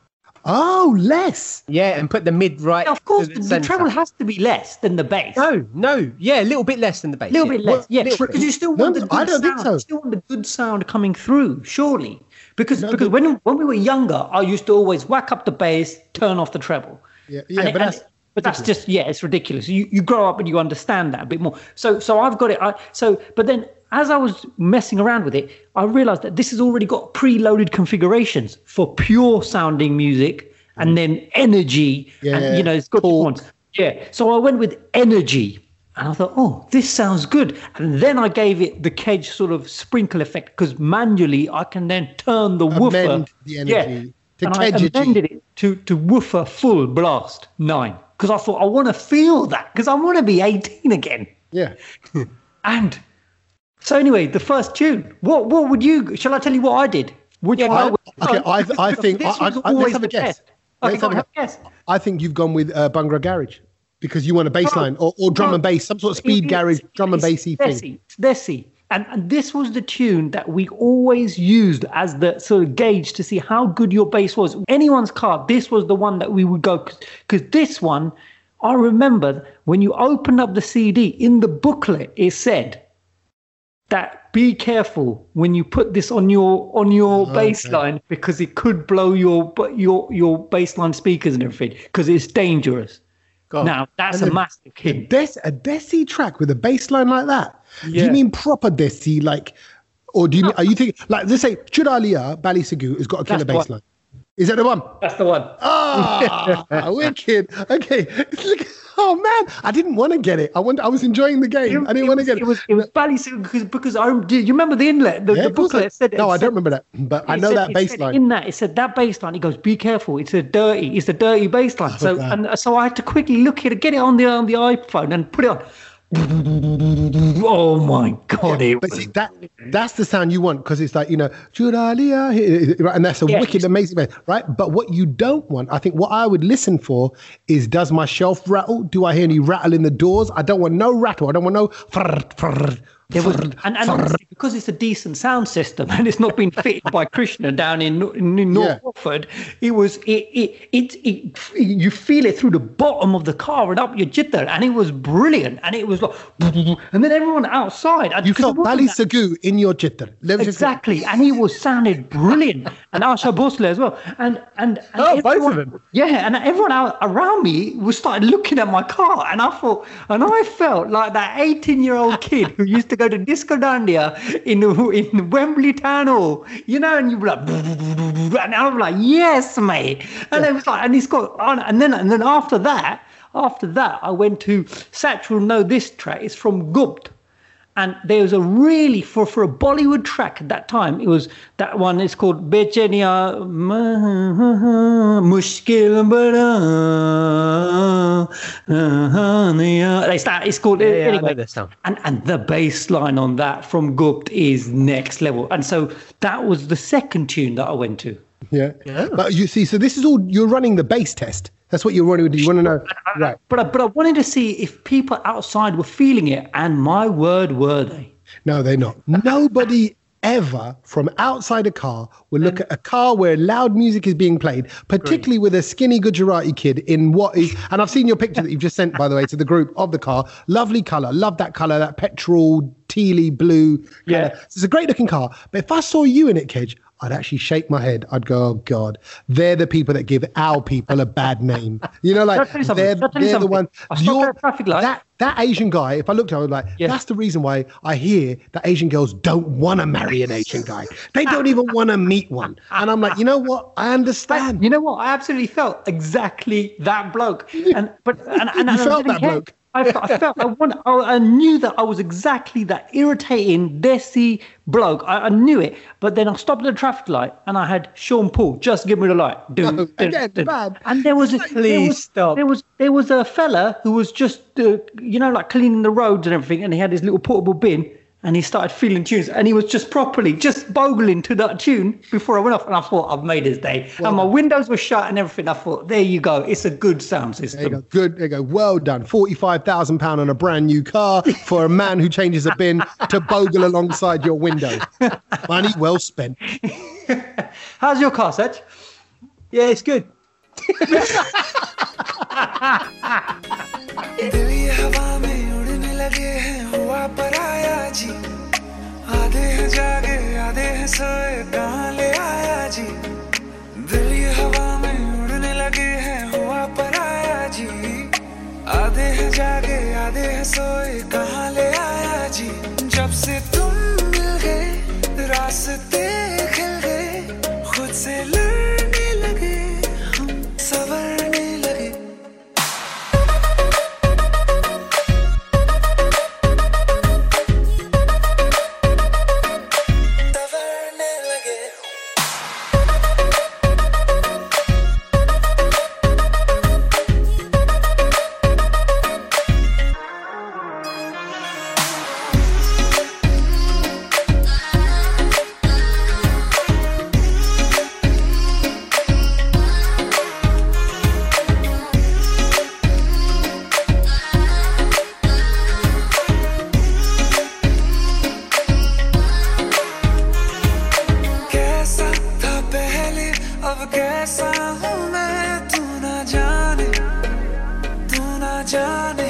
Speaker 3: Oh, less.
Speaker 6: Yeah, and put the mid right.
Speaker 5: Yeah, of course,
Speaker 6: to
Speaker 5: the, the
Speaker 6: centre.
Speaker 5: treble has to be less than the bass.
Speaker 6: No, no, yeah, a little bit less than the bass.
Speaker 5: A little
Speaker 6: yeah.
Speaker 5: bit less,
Speaker 3: Well,
Speaker 5: yeah,
Speaker 6: little
Speaker 5: because
Speaker 6: bit.
Speaker 5: you still
Speaker 3: No,
Speaker 5: want the
Speaker 3: no,
Speaker 5: good
Speaker 3: I don't think
Speaker 5: sound.
Speaker 3: so.
Speaker 5: You still want the good sound coming through, surely. Because
Speaker 3: No,
Speaker 5: because
Speaker 3: the-
Speaker 5: when when we were younger, I used to always whack up the bass, turn off the treble.
Speaker 3: Yeah, yeah,
Speaker 5: And it-
Speaker 3: but
Speaker 5: and
Speaker 3: that's
Speaker 5: it- but that's just yeah, it's ridiculous. You you grow up and you understand that a bit more. So so I've got it. I, so but then as I was messing around with it, I realized that this has already got preloaded configurations for pure sounding music, and then energy,
Speaker 3: Yeah,
Speaker 5: and you know it's got
Speaker 3: talk.
Speaker 5: different ones. Yeah. So I went with energy. And I thought, oh, this sounds good. And then I gave it the Kedge sort of sprinkle effect because manually I can then turn the woofer.
Speaker 3: Amend the energy to
Speaker 5: and I
Speaker 3: Kedge-y.
Speaker 5: amended it to, to woofer full blast nine because I thought I want to feel that because I want to be eighteen again.
Speaker 3: yeah.
Speaker 5: And so anyway, the first tune. What what would you? Shall I tell you what I did? Which
Speaker 6: Yeah,
Speaker 5: one I
Speaker 3: I,
Speaker 5: went-
Speaker 3: okay, I, I think
Speaker 5: This
Speaker 3: I,
Speaker 5: was
Speaker 3: I, I,
Speaker 5: always
Speaker 3: let's have
Speaker 5: the
Speaker 3: a guess.
Speaker 5: test. Okay,
Speaker 3: Let's
Speaker 5: go
Speaker 3: have
Speaker 5: on,
Speaker 3: a
Speaker 5: have a
Speaker 3: guess.
Speaker 5: guess.
Speaker 3: I think you've gone with uh, Bhangra Garage because you want a bass
Speaker 5: No,
Speaker 3: line or, or drum
Speaker 5: no.
Speaker 3: and bass, some sort of speed
Speaker 5: It-
Speaker 3: garage
Speaker 5: it's-
Speaker 3: drum and
Speaker 5: it's
Speaker 3: bassy thing.
Speaker 5: Desi, it's Desi. And, and this was the tune that we always used as the sort of gauge to see how good your bass was. Anyone's car, this was the one that we would go because this one, I remember when you opened up the C D in the booklet, it said that be careful when you put this on your on your bass line because it could blow your your your bass line speakers and everything because it's dangerous.
Speaker 3: God.
Speaker 5: Now that's
Speaker 3: And
Speaker 5: a
Speaker 3: the-
Speaker 5: massive
Speaker 3: A,
Speaker 5: hint.
Speaker 3: des- a Desi track with a bass line like that. Do
Speaker 5: Yeah.
Speaker 3: you mean proper Desi, like, or do you mean, are you thinking, like, let's say Chudalia Bali Sagu has got a killer
Speaker 5: That's the
Speaker 3: bass
Speaker 5: one.
Speaker 3: line? Is that the one?
Speaker 5: That's the one.
Speaker 3: Ah, wicked. Okay. Look, oh man, I didn't want to get it. I want. I was enjoying the game. I didn't
Speaker 5: It
Speaker 3: want to
Speaker 5: was-
Speaker 3: get it.
Speaker 5: It was it was Bally because because I do you remember the inlet the,
Speaker 3: Yeah,
Speaker 5: the
Speaker 3: of course I-
Speaker 5: booklet said
Speaker 3: no,
Speaker 5: it
Speaker 3: I
Speaker 5: said-
Speaker 3: don't remember that, but I
Speaker 5: it
Speaker 3: know
Speaker 5: said-
Speaker 3: that
Speaker 5: it
Speaker 3: bass
Speaker 5: said
Speaker 3: line.
Speaker 5: in that it said that bass line. He goes, be careful, it's a dirty, it's a dirty bass line. So
Speaker 3: God.
Speaker 5: and so I had to quickly look at it, get it on the on the iPhone and put it on. Oh my god! It
Speaker 3: But
Speaker 5: was,
Speaker 3: see, that that's the sound you want because it's like, you know, Chudalia, right? And that's a
Speaker 5: Yeah.
Speaker 3: wicked, amazing bass, right? But what you don't want, I think what I would listen for is, does my shelf rattle? Do I hear any rattle in the doors? I don't want no rattle. I don't want no frrr, frrr.
Speaker 5: There was, and, and obviously because it's a decent sound system and it's not been fitted by Krishna down in, in, in North
Speaker 3: Yeah.
Speaker 5: Watford, it was it it, it it you feel it through the bottom of the car and up your jitter, and it was brilliant, and it was like, and then everyone outside,
Speaker 3: You
Speaker 5: 'cause
Speaker 3: felt
Speaker 5: it wasn't
Speaker 3: Bali
Speaker 5: that-
Speaker 3: Sagu in your jitter. Let me just-
Speaker 5: Exactly, and he was sounded brilliant, and Asha Bhosle as well, and and, and
Speaker 6: Oh, both
Speaker 5: everyone-
Speaker 6: of them.
Speaker 5: yeah, and everyone out around me was started looking at my car, and I thought, and I felt like that eighteen-year-old kid who used to go to Disco Dandia in in Wembley Town Hall, you know, and you were like, and I was like, yes, mate, and it was like, and he's got on, and then and then after that, after that, I went to Satch will know this track. It's from Gupt. And there was a really, for, for a Bollywood track at that time, it was, that one is called Becheniya Mushkil Bada. It's, that, it's called,
Speaker 6: Yeah, yeah, I
Speaker 5: anyway.
Speaker 6: know this song.
Speaker 5: And, and the bass line on that from Gupt is next level. And so that was the second tune that I went to.
Speaker 3: Yeah. But you see, so this is all, you're running the bass test. That's what you're running. You want to know? Right.
Speaker 5: But I, but I wanted to see if people outside were feeling it. And my word, were they?
Speaker 3: No, they're not. Nobody ever from outside a car will look at a car where loud music is being played, particularly with a skinny Gujarati kid in what is, and I've seen your picture that you've just sent, by the way, to the group of the car. Lovely color. Love that color, that petrol, tealy blue. Colour.
Speaker 5: Yeah.
Speaker 3: It's a great looking car. But if I saw you in it, Kedge, I'd actually shake my head. I'd go, oh God, they're the people that give our people a bad name. You know,
Speaker 5: Shall I
Speaker 3: like
Speaker 5: tell you something?
Speaker 3: they're,
Speaker 5: Shall I tell you
Speaker 3: they're the
Speaker 5: something?
Speaker 3: one.
Speaker 5: I stopped
Speaker 3: you're-
Speaker 5: at a traffic light.
Speaker 3: That, that Asian guy, if I looked at him, I was like,
Speaker 5: Yeah.
Speaker 3: that's the reason why I hear that Asian girls don't want to marry an Asian guy. They don't even want to meet one. And I'm like, you know what? I understand.
Speaker 5: You know what? I absolutely felt exactly that bloke. And but and, and, and I
Speaker 3: felt
Speaker 5: didn't
Speaker 3: that
Speaker 5: care.
Speaker 3: bloke.
Speaker 5: I, fe- I felt I want. I, I knew that I was exactly that irritating, desi bloke. I, I knew it. But then I stopped at the traffic light and I had Sean Paul just give me the light. Dun,
Speaker 3: No,
Speaker 5: dun,
Speaker 3: again,
Speaker 5: dun.
Speaker 3: bad.
Speaker 5: And there was a there
Speaker 6: Please
Speaker 5: was,
Speaker 6: stop.
Speaker 5: There was there was a fella who was just uh, you know like cleaning the roads and everything, and he had his little portable bin. And he started feeling tunes, and he was just properly just bogling to that tune before I went off. And I thought, I've made his day. And my windows were shut and everything. I thought, there you go. It's a good sound
Speaker 3: There you
Speaker 5: system.
Speaker 3: go. Good. There you go. Well done. forty-five thousand pounds on a brand new car for a man who changes a bin to bogle alongside your window. Money well spent.
Speaker 5: How's your car, Seth?
Speaker 6: Yeah, it's good.
Speaker 4: दिल ये हवा में उड़ने लगे हैं हुआ पराया जी आधे हैं जागे आधे हैं सोए कहाँ ले आया जी दिल ये हवा में उड़ने लगे हैं हुआ पराया जी आधे हैं जागे आधे हैं सोए कहाँ ले आया जी जब से तुम मिल गए रास्ते खिल गए खुद से लड़ने लगे हम संवरने लगे संवरने लगे कैसा था पहले अब कैसा हूँ मैं तू ना जाने तू ना जाने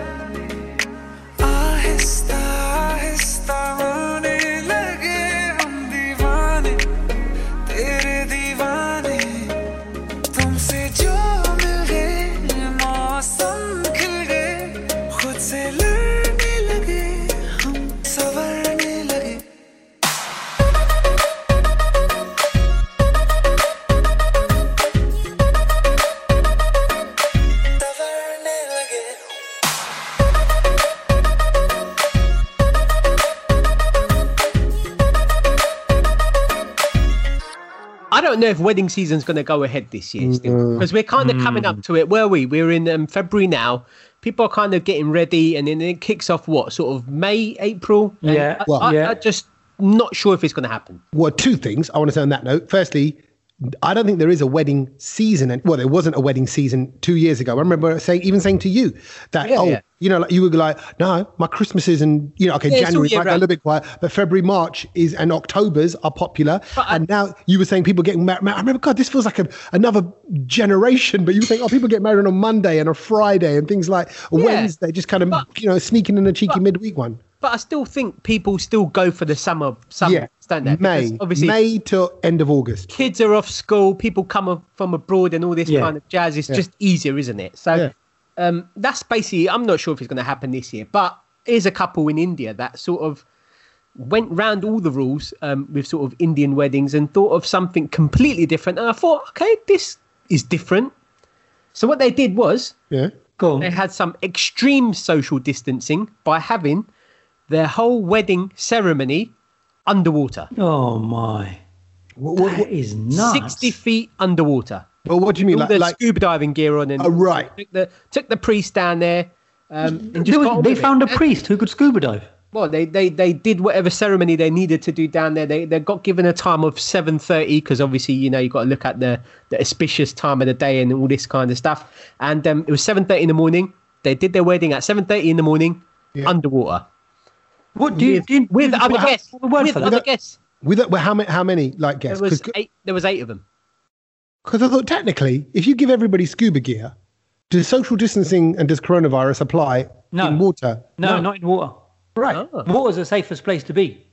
Speaker 4: आहिस्ता आहिस्ता होने लगे हम दीवाने तेरे दीवाने तुमसे जो मिल गए मौसम खिल गए खुद से लड़ने लगे हम संवरने लगे संवरने लगे
Speaker 6: I don't know if wedding season's going to go ahead this year still, because we're kind of coming up to it. Where are we? We're in um, February now. People are kind of getting ready, and then it kicks off what sort of May, April. And
Speaker 5: Yeah,
Speaker 6: I,
Speaker 3: well,
Speaker 6: I,
Speaker 5: yeah.
Speaker 6: I just not sure if it's going to happen.
Speaker 3: Well, two things I want to say on that note. Firstly, I don't think there is a wedding season. And well, there wasn't a wedding season two years ago. I remember saying, even saying to you that,
Speaker 6: Yeah,
Speaker 3: oh,
Speaker 6: yeah.
Speaker 3: You know, like you would be like, no, my Christmases and, you know, okay,
Speaker 6: Yeah, it's all
Speaker 3: January
Speaker 6: year
Speaker 3: might go a
Speaker 6: round.
Speaker 3: little bit quiet, but February, March is and Octobers are popular.
Speaker 6: But I-
Speaker 3: and now you were saying people getting married. I remember, God, this feels like a, another generation, but you think, oh, people get married on a Monday and a Friday and things like a
Speaker 6: Yeah.
Speaker 3: Wednesday, just kind of,
Speaker 6: But-
Speaker 3: you know, sneaking in a cheeky midweek one.
Speaker 6: But I still think people still go for the summer, summer
Speaker 3: Yeah,
Speaker 6: standard.
Speaker 3: May,
Speaker 6: because obviously,
Speaker 3: May till end of August.
Speaker 6: kids are off school, people come of- from abroad, and all this
Speaker 5: Yeah.
Speaker 6: kind of jazz. It's just easier, isn't it? So
Speaker 3: Yeah.
Speaker 6: um, that's basically. I'm not sure if it's going to happen this year, but here's a couple in India that sort of went round all the rules um, with sort of Indian weddings and thought of something completely different. And I thought, okay, this is different. So what they did was
Speaker 3: Yeah.
Speaker 5: Go on.
Speaker 6: they had some extreme social distancing by having their whole wedding ceremony underwater.
Speaker 5: Oh my.
Speaker 3: What, what,
Speaker 5: That
Speaker 3: what,
Speaker 5: is nuts.
Speaker 6: sixty feet underwater.
Speaker 3: well, what do you mean?
Speaker 6: All
Speaker 3: Like,
Speaker 6: the
Speaker 3: like
Speaker 6: scuba diving gear on, and
Speaker 3: Oh, right.
Speaker 6: took the took the priest down there, um, and just
Speaker 5: There was-
Speaker 6: got on
Speaker 5: they
Speaker 6: with it.
Speaker 5: found a
Speaker 6: And-
Speaker 5: priest who could scuba dive.
Speaker 6: Well, they, they they did whatever ceremony they needed to do down there. They they got given a time of seven thirty because obviously you know you got to look at the the auspicious time of the day and all this kind of stuff. And um, it was seven thirty in the morning. They did their wedding at seven thirty in the morning,
Speaker 3: Yeah.
Speaker 6: underwater
Speaker 5: What do you
Speaker 6: with,
Speaker 5: do? you-
Speaker 6: with
Speaker 5: do you
Speaker 6: other
Speaker 5: have
Speaker 6: guests.
Speaker 5: a word
Speaker 6: With
Speaker 5: for that?
Speaker 6: other guests.
Speaker 3: with well, how many? How many? Like
Speaker 6: There
Speaker 3: guests?
Speaker 6: was
Speaker 3: Because
Speaker 6: eight. There was eight of them.
Speaker 3: I thought technically, if you give everybody scuba gear, does social distancing and does coronavirus apply
Speaker 5: No.
Speaker 3: in water?
Speaker 5: No, not in water.
Speaker 3: Right.
Speaker 6: Oh.
Speaker 5: Water's the safest place to be.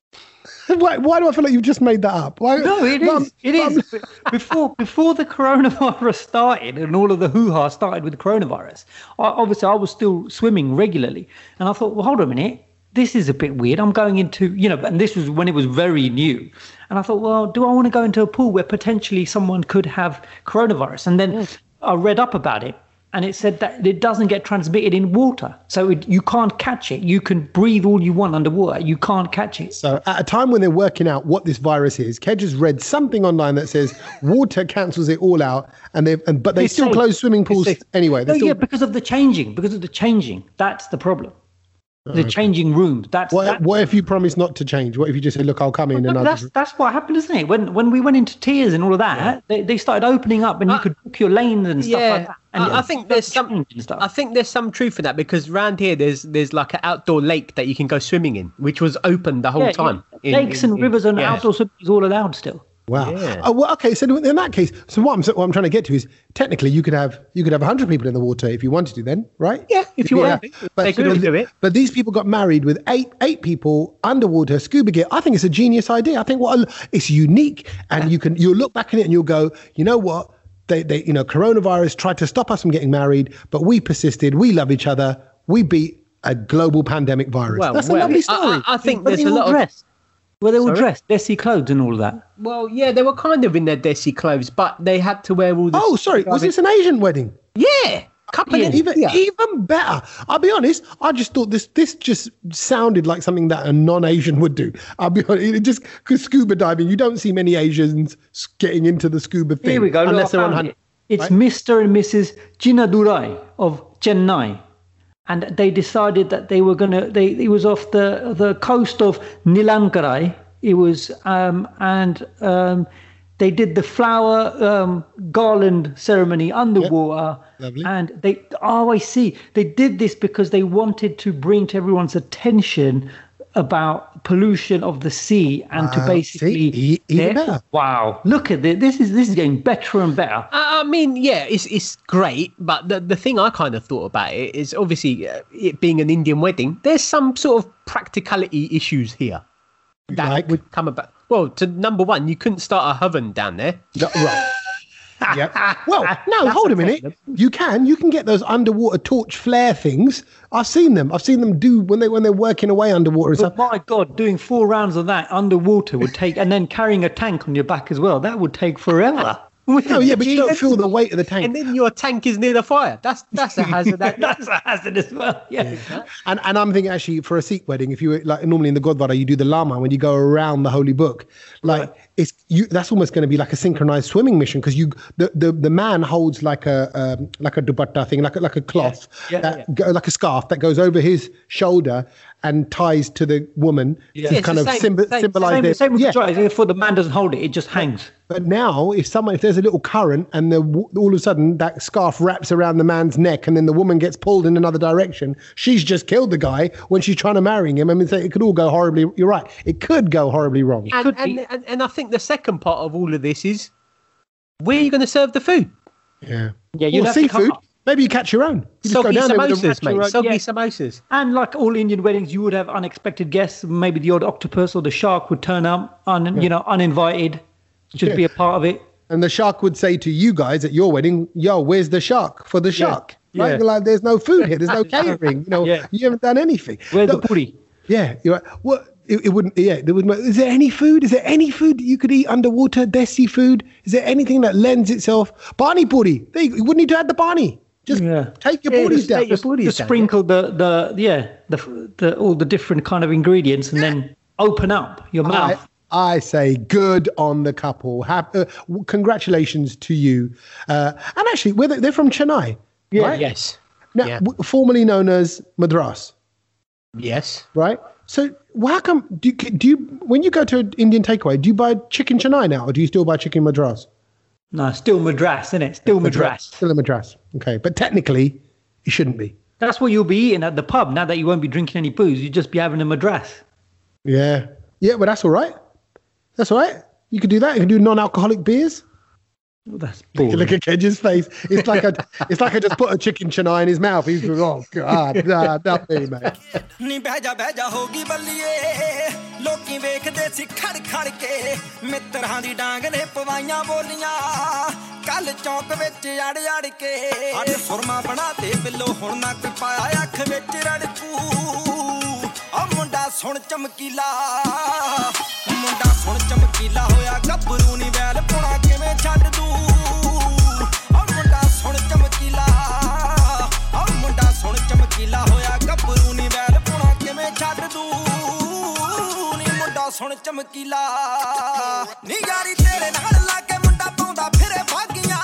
Speaker 3: Why, why do I feel like you've just made that up? Why,
Speaker 5: No, it
Speaker 3: Well,
Speaker 5: is. It is. Before before the coronavirus started and all of the hoo-ha started with the coronavirus, I, obviously I was still swimming regularly. And I thought, well, hold on a minute. This is a bit weird. I'm going into, you know, and this was when it was very new. And I thought, well, do I want to go into a pool where potentially someone could have coronavirus? And then I read up about it. And it said that it doesn't get transmitted in water. So it, you can't catch it. You can breathe all you want underwater. You can't catch it.
Speaker 3: So at a time when they're working out what this virus is, Kedge has read something online that says water cancels it all out, and they and but they
Speaker 5: It's
Speaker 3: still
Speaker 5: safe.
Speaker 3: close swimming pools
Speaker 5: safe.
Speaker 3: anyway. They
Speaker 5: No,
Speaker 3: still,
Speaker 5: yeah, because of the changing. Because of the changing. That's the problem. The changing rooms. That's
Speaker 3: what,
Speaker 5: that,
Speaker 3: what if you promise not to change? What if you just say, "Look, I'll come in and I'll
Speaker 5: that's
Speaker 3: just,
Speaker 5: that's what happened, isn't it? When when we went into tiers and all of that, they, they started opening up, and you
Speaker 6: Uh,
Speaker 5: could book your lanes and stuff
Speaker 6: Yeah,
Speaker 5: like that. And
Speaker 6: I, I think there's some.
Speaker 5: change and stuff.
Speaker 6: I think there's some truth in that because around here there's there's like an outdoor lake that you can go swimming in, which was open the whole
Speaker 5: Yeah,
Speaker 6: time.
Speaker 5: yeah.
Speaker 6: In-
Speaker 5: Lakes
Speaker 6: in-
Speaker 5: and
Speaker 6: in-
Speaker 5: rivers and
Speaker 6: yeah.
Speaker 5: outdoor swimming is all allowed still.
Speaker 3: wow."
Speaker 6: Yeah.
Speaker 3: Oh, well, okay. So in that case, so what I'm what I'm trying to get to is technically you could have you could have one hundred people in the water if you wanted to, then, right?
Speaker 6: Yeah, if you
Speaker 3: Yeah.
Speaker 6: want to.
Speaker 3: But,
Speaker 6: They could all do it.
Speaker 3: But these people got married with eight eight people underwater, scuba gear. I think it's a genius idea. I think what a, it's unique, and you can you'll look back at it and you'll go, you know what? They they you know coronavirus tried to stop us from getting married, but we persisted. We love each other. We beat a global pandemic virus.
Speaker 6: Well,
Speaker 3: That's a
Speaker 6: well,
Speaker 3: lovely
Speaker 6: I-
Speaker 3: story.
Speaker 6: I, I think
Speaker 5: Were
Speaker 6: there's
Speaker 5: they
Speaker 6: a
Speaker 5: all
Speaker 6: lot of.
Speaker 5: dressed? Were they all
Speaker 6: Sorry?
Speaker 5: dressed? Desi clothes and all of that?
Speaker 6: Well, yeah, they were kind of in their desi clothes, but they had to wear all the.
Speaker 3: oh, sorry. Was this an Asian wedding?
Speaker 6: Yeah, couple
Speaker 5: Yeah,
Speaker 6: in
Speaker 3: Even
Speaker 6: India.
Speaker 3: even better. I'll be honest. I just thought this this just sounded like something that a non-Asian would do. I'll be honest. It just because scuba diving, you don't see many Asians s- getting into the scuba thing.
Speaker 5: Here we go.
Speaker 3: Unless
Speaker 5: Look, I
Speaker 3: they're on
Speaker 5: found
Speaker 3: hun-
Speaker 5: it. It's
Speaker 3: right?
Speaker 5: Mister and Missus Jinadurai of Chennai. And they decided that they were going to, they it was off the, the coast of Nilankarai. It was, um, and um, they did the flower um, garland ceremony underwater.
Speaker 3: Lovely.
Speaker 5: And they, oh, I see. They did this because they wanted to bring to everyone's attention about pollution of the sea and to
Speaker 3: Wow,
Speaker 5: basically
Speaker 3: see? E- even
Speaker 5: Therefore-
Speaker 3: better.
Speaker 5: wow, look at this. This is this is getting better and better.
Speaker 6: I I mean, yeah, it's it's great, but the the thing I kind of thought about it is obviously uh, it being an Indian wedding. There's some sort of practicality issues here that
Speaker 3: Like?
Speaker 6: would come about. Well, to number one, you couldn't start a oven down there.
Speaker 3: No, right. Yeah. Well, no, hold a minute. You can. You can get those underwater torch flare things. I've seen them. I've seen them do when they when they're working away underwater and
Speaker 5: But
Speaker 3: stuff.
Speaker 5: my God, doing four rounds of that underwater would take, and then carrying a tank on your back as well. That would take forever.
Speaker 3: No, yeah, but you don't feel the weight of the tank.
Speaker 6: And then your tank is near the fire. That's that's a hazard. That,
Speaker 5: That's a hazard as well. Yeah.
Speaker 3: And and I'm thinking actually for a Sikh wedding, if you were like normally in the Gurdwara, you do the lama when you go around the holy book. Like it's you that's almost going to be like a synchronized swimming mission because you the, the the man holds like a um, like a dupatta thing, like a, like a cloth,
Speaker 5: Yeah,
Speaker 3: that
Speaker 5: yeah.
Speaker 3: Go, like a scarf that goes over his shoulder and ties to the woman
Speaker 5: Yeah.
Speaker 3: to
Speaker 6: Yeah, it's
Speaker 3: kind
Speaker 6: the
Speaker 3: of
Speaker 6: same-
Speaker 3: symb-
Speaker 6: same-
Speaker 3: symbolize
Speaker 5: Same,
Speaker 3: their
Speaker 5: same with
Speaker 3: yeah.
Speaker 5: the dry. If the man doesn't hold it, it just hangs.
Speaker 3: But now, if someone, if there's a little current and the, all of a sudden that scarf wraps around the man's neck and then the woman gets pulled in another direction, she's just killed the guy when she's trying to marry him. I mean, so it could all go horribly. You're right. It could go horribly wrong.
Speaker 6: And, and, and, and I think the second part of all of this is, where are you going to serve the food?
Speaker 3: Yeah.
Speaker 5: Yeah, you'd
Speaker 3: Or
Speaker 5: have to come
Speaker 3: seafood.
Speaker 5: up.
Speaker 3: Maybe you catch your own. You just
Speaker 6: Soggy
Speaker 3: go down there with a
Speaker 6: samosas, mate.
Speaker 3: ratchet-
Speaker 6: Soggy
Speaker 5: yeah.
Speaker 6: samosas.
Speaker 5: And like all Indian weddings, you would have unexpected guests. Maybe the odd octopus or the shark would turn up, un, you know, uninvited, just
Speaker 3: Yeah.
Speaker 5: be a part of it.
Speaker 3: And the shark would say to you guys at your wedding, yo, where's the shark for the shark?
Speaker 5: Yeah.
Speaker 3: Right? You're like, there's no food here. There's no catering. You know,
Speaker 5: Yeah.
Speaker 3: you haven't done anything.
Speaker 5: Where's
Speaker 3: No,
Speaker 5: the puri?
Speaker 3: Yeah. You're right. What? It, it wouldn't, yeah, there wouldn't, is there any food? Is there any food that you could eat underwater? Desi food? Is there anything that lends itself? Barney puri. There you, you wouldn't need to add the barney. Just
Speaker 5: Yeah.
Speaker 3: take your
Speaker 6: Yeah,
Speaker 3: booties
Speaker 6: just
Speaker 3: down.
Speaker 6: take your
Speaker 3: Just-
Speaker 6: booties
Speaker 5: Just
Speaker 6: down,
Speaker 5: sprinkle the, the yeah, the, the all the different kind of ingredients and then open up your
Speaker 3: I,
Speaker 5: mouth.
Speaker 3: I say good on the couple. Hap- uh, w- congratulations to you. Uh, and actually, we're, they're from Chennai.
Speaker 6: Yeah.
Speaker 3: Right?
Speaker 6: Yes.
Speaker 3: Now,
Speaker 6: Yeah.
Speaker 3: w- formerly known as Madras,
Speaker 6: Yes.
Speaker 3: right? So, well, how come do you, do you when you go to an Indian takeaway, do you buy chicken Chennai now, or do you still buy chicken Madras?
Speaker 5: No, still Madras, isn't it? Still Madras.
Speaker 3: Still a Madras. Okay, but technically, it shouldn't be.
Speaker 5: That's what you'll be eating at the pub. Now that you won't be drinking any booze, you'll just be having a Madras.
Speaker 3: Yeah, yeah, but that's all right. That's all right. You could do that. You can do non-alcoholic beers.
Speaker 5: Oh, that's boring.
Speaker 3: Look at Kedge's face. It's like I, it's like I just put a chicken Chennai in his mouth. He's going, oh God, nah, not me, mate.
Speaker 4: ਨੀ ਬਹਿ ਜਾ ਬਹਿ ਜਾ ਹੋਗੀ ਬੱਲੀਏ ਲੋਕੀ ਵੇਖਦੇ ਸੀ ਖੜ ਖੜ ਕੇ ਮਿੱਤਰਾਂ ਦੀ ਡਾਂਗ ਨੇ ਪਵਾਈਆਂ ਬੋਲੀਆਂ ਕੱਲ ਚੌਕ ਵਿੱਚ ਅੜ ਅੜ ਕੇ ਅੱਜ ਸੁਰਮਾ ਬਣਾ ਤੇ ਬਿੱਲੋ ਹੁਣ ਨਾ ਕੋਈ ਪਾਇਆ ਅੱਖ ਵਿੱਚ ਰੜਕੂ ਆ ਮੁੰਡਾ ਸੁਣ ਚਮਕੀਲਾ ਮੁੰਡਾ ਸੁਣ ਚਮਕੀਲਾ ਹੋਇਆ ਗੱਭਰੂ ਨੀ ਵੈਲ ਪੁਣਾ ਕਿਵੇਂ ਛੱਡ ਦੂ ਆ ਮੁੰਡਾ ਸੁਣ ਚਮਕੀਲਾ ਆ ਮੁੰਡਾ ਸੁਣ ਚਮਕੀਲਾ ਹੋਇਆ ਗੱਭਰੂ ਨੀ ਵੈਲ ਪੁਣਾ ਕਿਵੇਂ ਛੱਡ ਦੂ ਨੀ ਮੁੰਡਾ ਸੁਣ ਚਮਕੀਲਾ ਨੀ ਯਾਰੀ ਤੇਰੇ ਨਾਲ ਲਾ ਕੇ ਮੁੰਡਾ ਪਾਉਂਦਾ ਫਿਰੇ ਭਾਗੀਆਂ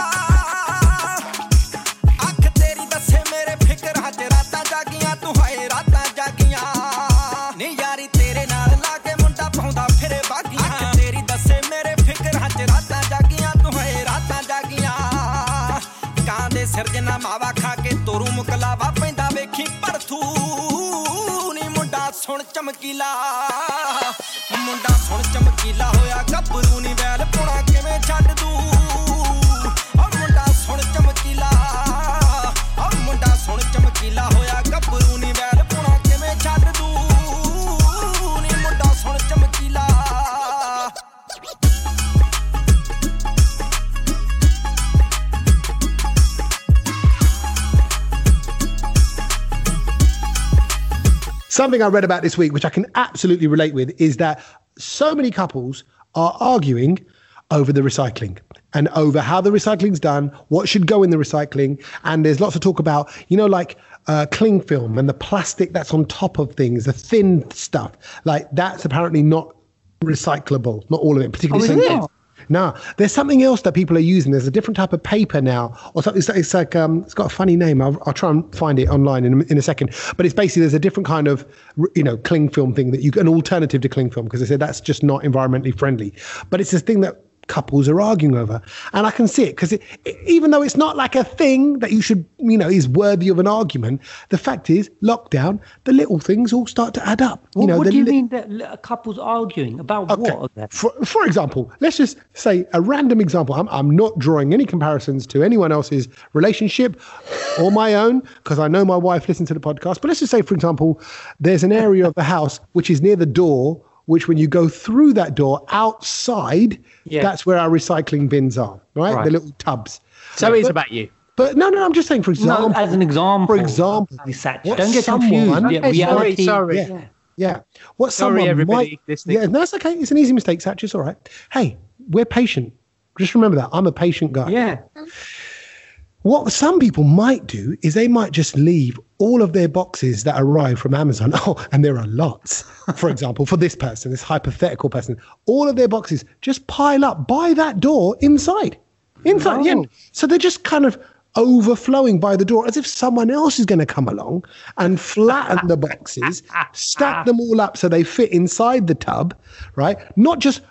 Speaker 4: ਅੱਖ ਤੇਰੀ ਦੱਸੇ ਮੇਰੇ ਫਿਕਰਾਂ ਚ ਰਾਤਾਂ ਜਾਗੀਆਂ ਤੂੰ ਹਾਏ ਰਾਤਾਂ ਜਾਗੀਆਂ ਨੀ ਯਾਰੀ ਤੇਰੇ ਨਾਲ ਲਾ ਕੇ ਮੁੰਡਾ ਪਾਉਂਦਾ ਫਿਰੇ ਭਾਗੀਆਂ ਅੱਖ ਤੇਰੀ ਦੱਸੇ ਮੇਰੇ ਫਿਕਰਾਂ ਚ ਰਾਤਾਂ ਜਾਗੀਆਂ ਤੂੰ ਹਾਏ ਰਾਤਾਂ ਜਾਗੀਆਂ ਕਾਂ ਦੇ ਸਿਰਜਣਾ ਮਾਵਾ ਖਾ ਕੇ ਤੋਰੂ ਮੁਕਲਾਵਾ ਪੈਂਦਾ ਵੇਖੀ ਪਰਥੂ ਨੀ ਮੁੰਡਾ ਸੁਣ ਚਮਕੀਲਾ ਮੁੰਡਾ ਸੁਣ ਚਮਕੀਲਾ ਹੋਇਆ ਗੱਭਰੂ ਨੀ ਵੈਲ ਪੁਣਾ ਕਿਵੇਂ ਛੱਡ ਦੂ ਆ ਮੁੰਡਾ ਸੁਣ ਚਮਕੀਲਾ ਆ ਮੁੰਡਾ ਸੁਣ ਚਮਕੀਲਾ ਹੋਇਆ ਗੱਭਰੂ ਨੀ ਵੈਲ ਪੁਣਾ ਕਿਵੇਂ ਛੱਡ ਦੂ ਨੀ ਮੁੰਡਾ ਸੁਣ ਚਮਕੀਲਾ
Speaker 3: Something I read about this week, which I can absolutely relate with, is that so many couples are arguing over the recycling and over how the recycling's done, what should go in the recycling. And there's lots of talk about, you know, like uh, cling film and the plastic that's on top of things, the thin stuff. Like that's apparently not recyclable, not all of it, particularly.
Speaker 5: Oh, is
Speaker 3: some-
Speaker 5: it?
Speaker 3: No, there's something else that people are using. There's a different type of paper now, or something. It's, it's like um, it's got a funny name. I'll, I'll try and find it online in a, in a second. But it's basically there's a different kind of you know cling film thing that you an alternative to cling film because they said that's just not environmentally friendly. But it's this thing that couples are arguing over, and I can see it because it, it, even though it's not like a thing that you should you know is worthy of an argument, the fact is lockdown, the little things all start to add up. You
Speaker 5: Well,
Speaker 3: know,
Speaker 5: what
Speaker 3: the
Speaker 5: do you
Speaker 3: li-
Speaker 5: mean that li- couples arguing about
Speaker 3: Okay.
Speaker 5: what? Then?
Speaker 3: For, for example, let's just say a random example. I'm, I'm not drawing any comparisons to anyone else's relationship or my own because I know my wife listens to the podcast. But let's just say, for example, there's an area of the house which is near the door, which when you go through that door outside,
Speaker 5: Yeah.
Speaker 3: that's where our recycling bins are, right?
Speaker 5: Right.
Speaker 3: The little tubs.
Speaker 6: So it's
Speaker 3: But-
Speaker 6: about you.
Speaker 3: But no, no, I'm just saying, for example.
Speaker 5: No, as an example.
Speaker 3: For example.
Speaker 5: Satch.
Speaker 3: what
Speaker 5: Don't get
Speaker 3: someone-
Speaker 5: confused. Yeah,
Speaker 6: Okay, sorry,
Speaker 5: reality.
Speaker 6: sorry.
Speaker 3: Yeah. Yeah. What
Speaker 6: Sorry,
Speaker 3: someone
Speaker 6: everybody
Speaker 3: might,
Speaker 6: listening.
Speaker 3: Yeah, no, that's okay. It's an easy mistake, Satch. It's all right. Hey, we're patient. Just remember that. I'm a patient guy.
Speaker 5: Yeah.
Speaker 3: What some people might do is they might just leave all of their boxes that arrive from Amazon. Oh, and there are lots. For example, for this person, this hypothetical person, all of their boxes just pile up by that door inside. Inside. Yeah.
Speaker 5: Oh.
Speaker 3: So they're just kind of overflowing by the door as if someone else is going to come along and flatten the boxes, stack them all up so they fit inside the tub, right? Not just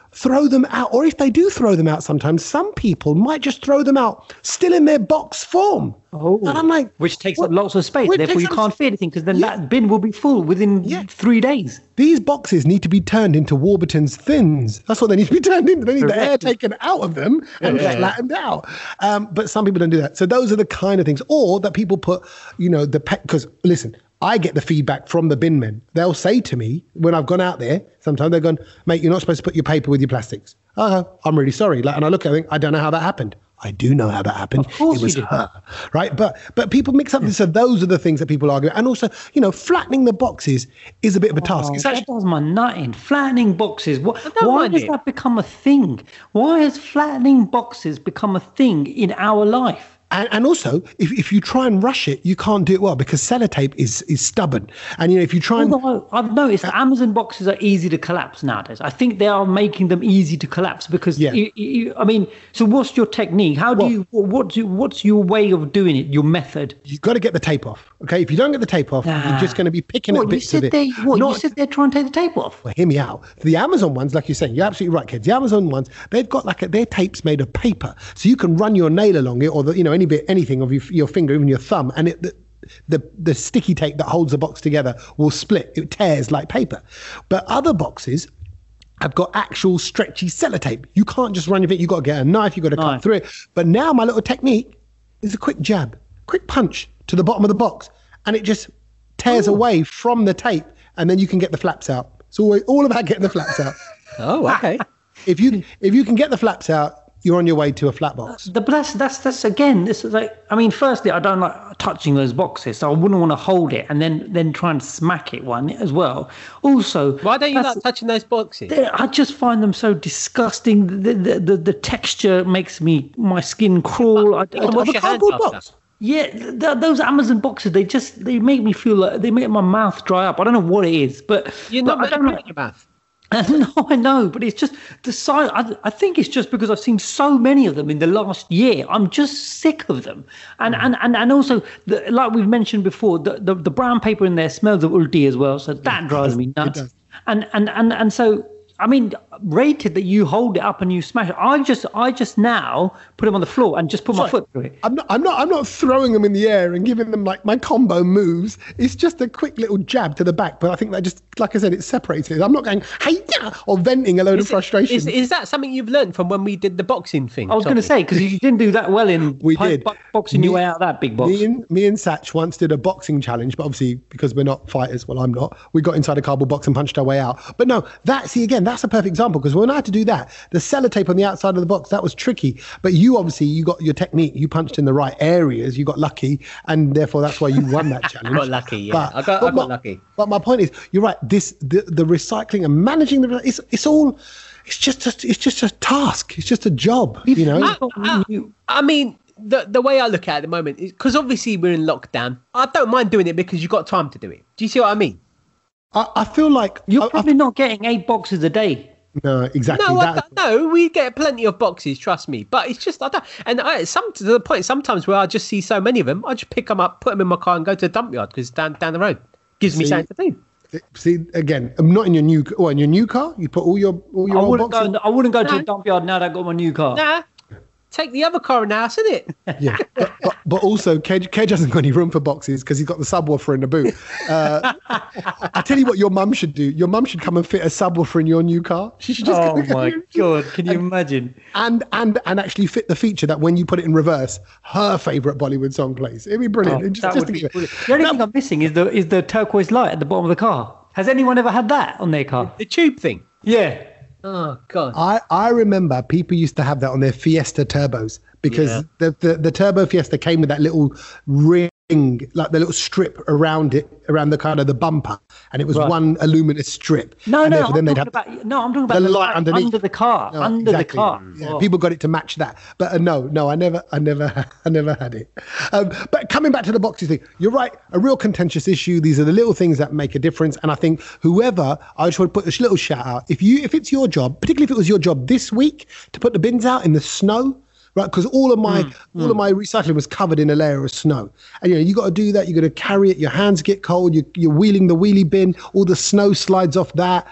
Speaker 3: throw them out, or if they do throw them out sometimes, some people might just throw them out still in their box form.
Speaker 5: Oh,
Speaker 3: and I'm like,
Speaker 5: which takes
Speaker 3: what-
Speaker 5: up lots of space.
Speaker 3: which
Speaker 5: Therefore,
Speaker 3: takes
Speaker 5: you
Speaker 3: up-
Speaker 5: can't fit anything because then
Speaker 3: Yeah.
Speaker 5: that bin will be full within
Speaker 3: Yeah.
Speaker 5: three days.
Speaker 3: These boxes need to be turned into Warburton's Thins. That's what they need to be turned into. They need the air
Speaker 5: Correct.
Speaker 3: taken out of them and flattened out. Um, but some people don't do that. So those are the kind of things. Or that people put, you know, the pet, because listen, I get the feedback from the bin men. They'll say to me when I've gone out there, sometimes they're going, mate, you're not supposed to put your paper with your plastics. Oh, I'm really sorry. Like, and I look at it, I don't know how that happened. I do know how that happened.
Speaker 5: Of course
Speaker 3: it was
Speaker 5: you do.
Speaker 3: her, right? But but people mix up this. So those are the things that people argue. And also, you know, flattening the boxes is a bit of a task.
Speaker 5: Oh,
Speaker 3: It's
Speaker 5: that
Speaker 3: actually
Speaker 5: does my nut in. Flattening boxes. What,
Speaker 6: don't
Speaker 5: why
Speaker 6: mind
Speaker 5: has
Speaker 6: it.
Speaker 5: that become a thing? Why has flattening boxes become a thing in our life?
Speaker 3: And, and also, if, if you try and rush it, you can't do it well because sellotape is is stubborn. And you know, if you try and
Speaker 5: Although I've noticed that Amazon boxes are easy to collapse nowadays. I think they are making them easy to collapse because,
Speaker 3: Yeah.
Speaker 5: you, you, I mean, so what's your technique? How do
Speaker 3: Well-
Speaker 5: you, what do, what's your way of doing it, your method?
Speaker 3: you've got to get the tape off. Okay, if you don't get the tape off, you're just going to be picking
Speaker 5: What,
Speaker 3: at
Speaker 5: you
Speaker 3: bits of
Speaker 5: sit
Speaker 3: it.
Speaker 5: there, what, you
Speaker 3: Not-
Speaker 5: sit there trying to take the tape off?
Speaker 3: Well, hear me out. The Amazon ones, like you're saying, you're absolutely right, kids. The Amazon ones, they've got like a, their tapes made of paper, so you can run your nail along it, or the, you know, any bit, anything of your, your finger, even your thumb, and it. The, the the sticky tape that holds the box together will split. It tears like paper. But other boxes have got actual stretchy sellotape. You can't just run your finger. You've got to get a knife. You've got to cut
Speaker 5: Knife.
Speaker 3: through it. But now my little technique is a quick jab, quick punch to the bottom of the box, and it just tears away from the tape, and then you can get the flaps out. It's always all about getting the flaps out.
Speaker 6: Oh, okay.
Speaker 3: If you if you can get the flaps out, you're on your way to a flat box.
Speaker 5: The, but that's, that's, that's again, this is like, I mean, firstly, I don't like touching those boxes, so I wouldn't want to hold it and then, then try and smack it one as well. Also,
Speaker 6: Why don't you
Speaker 5: that's-
Speaker 6: like touching those boxes?
Speaker 5: They- I just find them so disgusting. The the, the, the texture makes me my skin crawl. I, I,
Speaker 6: can wash
Speaker 5: I-
Speaker 6: your hands
Speaker 3: cardboard
Speaker 6: after.
Speaker 3: box.
Speaker 5: yeah, th- those Amazon boxes, they just they make me feel like they make my mouth dry up. I don't know what it is, but
Speaker 6: You're
Speaker 5: but
Speaker 6: not
Speaker 5: I don't
Speaker 6: putting
Speaker 5: know.
Speaker 6: it in your mouth.
Speaker 5: No, I know, but it's just the size. I, I think it's just because I've seen so many of them in the last year. I'm just sick of them, and and and, and also, the, like we've mentioned before, the, the the brown paper in there smells of ulti as well, so that drives me nuts.
Speaker 3: does.
Speaker 5: And and and and so. I mean, rated that you hold it up and you smash it. I just, I just now put them on the floor and just put my
Speaker 3: Sorry.
Speaker 5: foot through it.
Speaker 3: I'm not, I'm not, I'm not throwing them in the air and giving them like my combo moves. It's just a quick little jab to the back. But I think that just, like I said, it separates it. I'm not going, hey, yeah, or venting a load of
Speaker 6: Is, it-
Speaker 3: frustration.
Speaker 6: is, is that something you've learned from when we did the boxing thing?
Speaker 5: I was going to
Speaker 6: Tommy?
Speaker 5: say because you didn't do that well in
Speaker 3: We
Speaker 5: pi-
Speaker 3: did.
Speaker 5: bo- boxing your way out of that big box.
Speaker 3: Me and, me and Satch once did a boxing challenge, but obviously because we're not fighters, well, I'm not, we got inside a cardboard box and punched our way out. But no, that, see, again, that's a perfect example because when I had to do that, the sellotape on the outside of the box, that was tricky. But you obviously, you got your technique, you punched in the right areas, you got lucky, and therefore that's why you won that challenge.
Speaker 6: got lucky, yeah. I got- I got
Speaker 3: my,
Speaker 6: lucky.
Speaker 3: But my point is, you're right, this, the, the recycling and managing the, it's, it's all, it's just, a, it's just a task. It's just a job, you know?
Speaker 5: We've got new-
Speaker 6: I mean, the the way I look at it at the moment is because obviously we're in lockdown. I don't mind doing it because you've got time to do it. Do you see what I mean?
Speaker 3: I, I feel like
Speaker 5: You're
Speaker 3: I- I-
Speaker 5: probably not getting eight boxes a day.
Speaker 3: no, exactly.
Speaker 6: No, I,
Speaker 3: that,
Speaker 6: don't- no, we get plenty of boxes. Trust me, but it's just I don't. And I, some to the point sometimes where I just see so many of them, I just pick them up, put them in my car, and go to the dump yard because down down the road gives me
Speaker 3: See,
Speaker 6: something to do.
Speaker 3: See, again, I'm not in your new. Oh, in your new car, you put all your all your
Speaker 5: I
Speaker 3: old
Speaker 5: wouldn't
Speaker 3: boxes.
Speaker 5: go. I wouldn't go to
Speaker 6: No.
Speaker 5: the dump yard now that I got my new car.
Speaker 6: Nah, take the other car in the house, isn't it?
Speaker 3: Yeah, but, but, but also, Kedge, Kedge hasn't got any room for boxes because he's got the subwoofer in the boot. Uh, I tell you what, your mum should do. Your mum should come and fit a subwoofer in your new car. She should just
Speaker 5: Oh
Speaker 3: come
Speaker 5: my god! Can you imagine?
Speaker 3: and and and actually fit the feature that when you put it in reverse, her favourite Bollywood song plays. It'd be brilliant.
Speaker 5: Oh,
Speaker 3: Just-
Speaker 5: that
Speaker 3: just
Speaker 5: would
Speaker 3: to
Speaker 5: be
Speaker 3: give it-
Speaker 5: brilliant. The only thing I'm missing is the is the turquoise light at the bottom of the car. Has anyone ever had that on their car?
Speaker 6: The tube thing.
Speaker 5: Yeah.
Speaker 6: Oh god.
Speaker 3: I, I remember people used to have that on their Fiesta turbos because
Speaker 6: Yeah.
Speaker 3: the, the, the Turbo Fiesta came with that little ring, like the little strip around it, around the kind of the bumper, and it was
Speaker 5: Right.
Speaker 3: one luminous strip.
Speaker 5: No,
Speaker 3: and
Speaker 5: no,
Speaker 3: therefore
Speaker 5: I'm
Speaker 3: then they'd
Speaker 5: talking
Speaker 3: have
Speaker 5: about no, I'm talking about
Speaker 3: the
Speaker 5: the,
Speaker 3: light
Speaker 5: light
Speaker 3: underneath.
Speaker 5: under the car,
Speaker 3: No,
Speaker 5: under
Speaker 3: exactly.
Speaker 5: the car.
Speaker 3: Yeah,
Speaker 5: Oh.
Speaker 3: people got it to match that, but uh, no, no, I never, I never, I never had it. Um, but coming back to the boxes thing, you're right. A real contentious issue. These are the little things that make a difference, and I think whoever, I just want to put this little shout out. If you, if it's your job, particularly if it was your job this week to put the bins out in the snow. Right, because all of my
Speaker 5: Mm,
Speaker 3: all of my recycling was covered in a layer of snow, and you know you got to do that. You got to carry it. Your hands get cold. You, you're wheeling the wheelie bin. All the snow slides off that.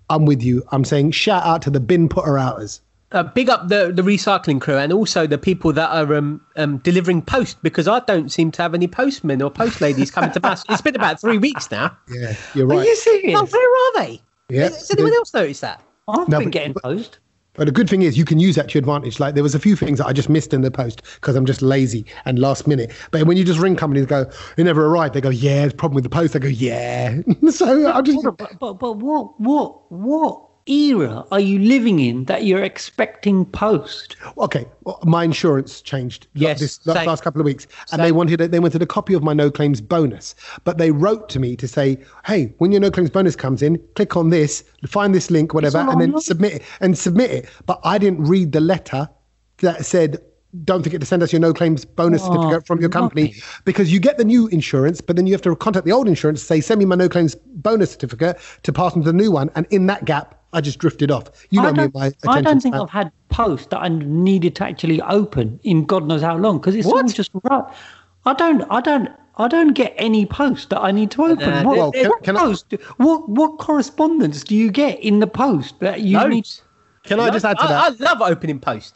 Speaker 3: I'm with you. I'm saying shout out to the bin putter outers.
Speaker 6: Uh, big up the, the recycling crew and also the people that are um, um, delivering post, because I don't seem to have any postmen or post ladies coming to us. It's been about three weeks now.
Speaker 3: Yeah, you're right.
Speaker 5: Are you serious?
Speaker 6: Oh, where are they?
Speaker 3: Yeah.
Speaker 6: Has anyone else noticed that?
Speaker 5: I've
Speaker 3: No,
Speaker 5: been
Speaker 3: but-
Speaker 5: getting
Speaker 3: but-
Speaker 5: post.
Speaker 3: But the good thing is you can use that to your advantage. Like there was a few things that I just missed in the post because I'm just lazy and last minute. But when you just ring companies, go, it never arrived. They go, yeah, there's a problem with the post. I go, yeah. So I just,
Speaker 5: But, but but what what what era are you living in that you're expecting post?
Speaker 3: okay. Well, my insurance changed
Speaker 6: Yes,
Speaker 3: this la-
Speaker 6: same.
Speaker 3: last couple of weeks, and
Speaker 6: Same.
Speaker 3: they wanted a, they wanted a copy of my no claims bonus. But they wrote to me to say, hey, when your no claims bonus comes in, click on this, find this link, whatever,
Speaker 5: all
Speaker 3: and then
Speaker 5: online.
Speaker 3: submit it and submit it. But I didn't read the letter that said, don't forget to send us your no claims bonus
Speaker 5: Oh,
Speaker 3: certificate from your company,
Speaker 5: right.
Speaker 3: because you get the new insurance, but then you have to contact the old insurance, say, send me my no claims bonus certificate to pass on to the new one. And in that gap, I just drifted off. You know
Speaker 5: I
Speaker 3: me and
Speaker 5: don't,
Speaker 3: my attention
Speaker 5: I don't think
Speaker 3: span.
Speaker 5: I've had post that I needed to actually open in God knows how long, because it's all
Speaker 6: What?
Speaker 5: just right. I don't I don't I don't get any post that I need to open.
Speaker 6: Nah,
Speaker 5: what
Speaker 3: well, can-
Speaker 5: what
Speaker 3: can I-
Speaker 5: post? What what correspondence do you get in the post that you need?
Speaker 6: Loads.
Speaker 3: Can I just add to
Speaker 6: I,
Speaker 3: that?
Speaker 6: I love opening post.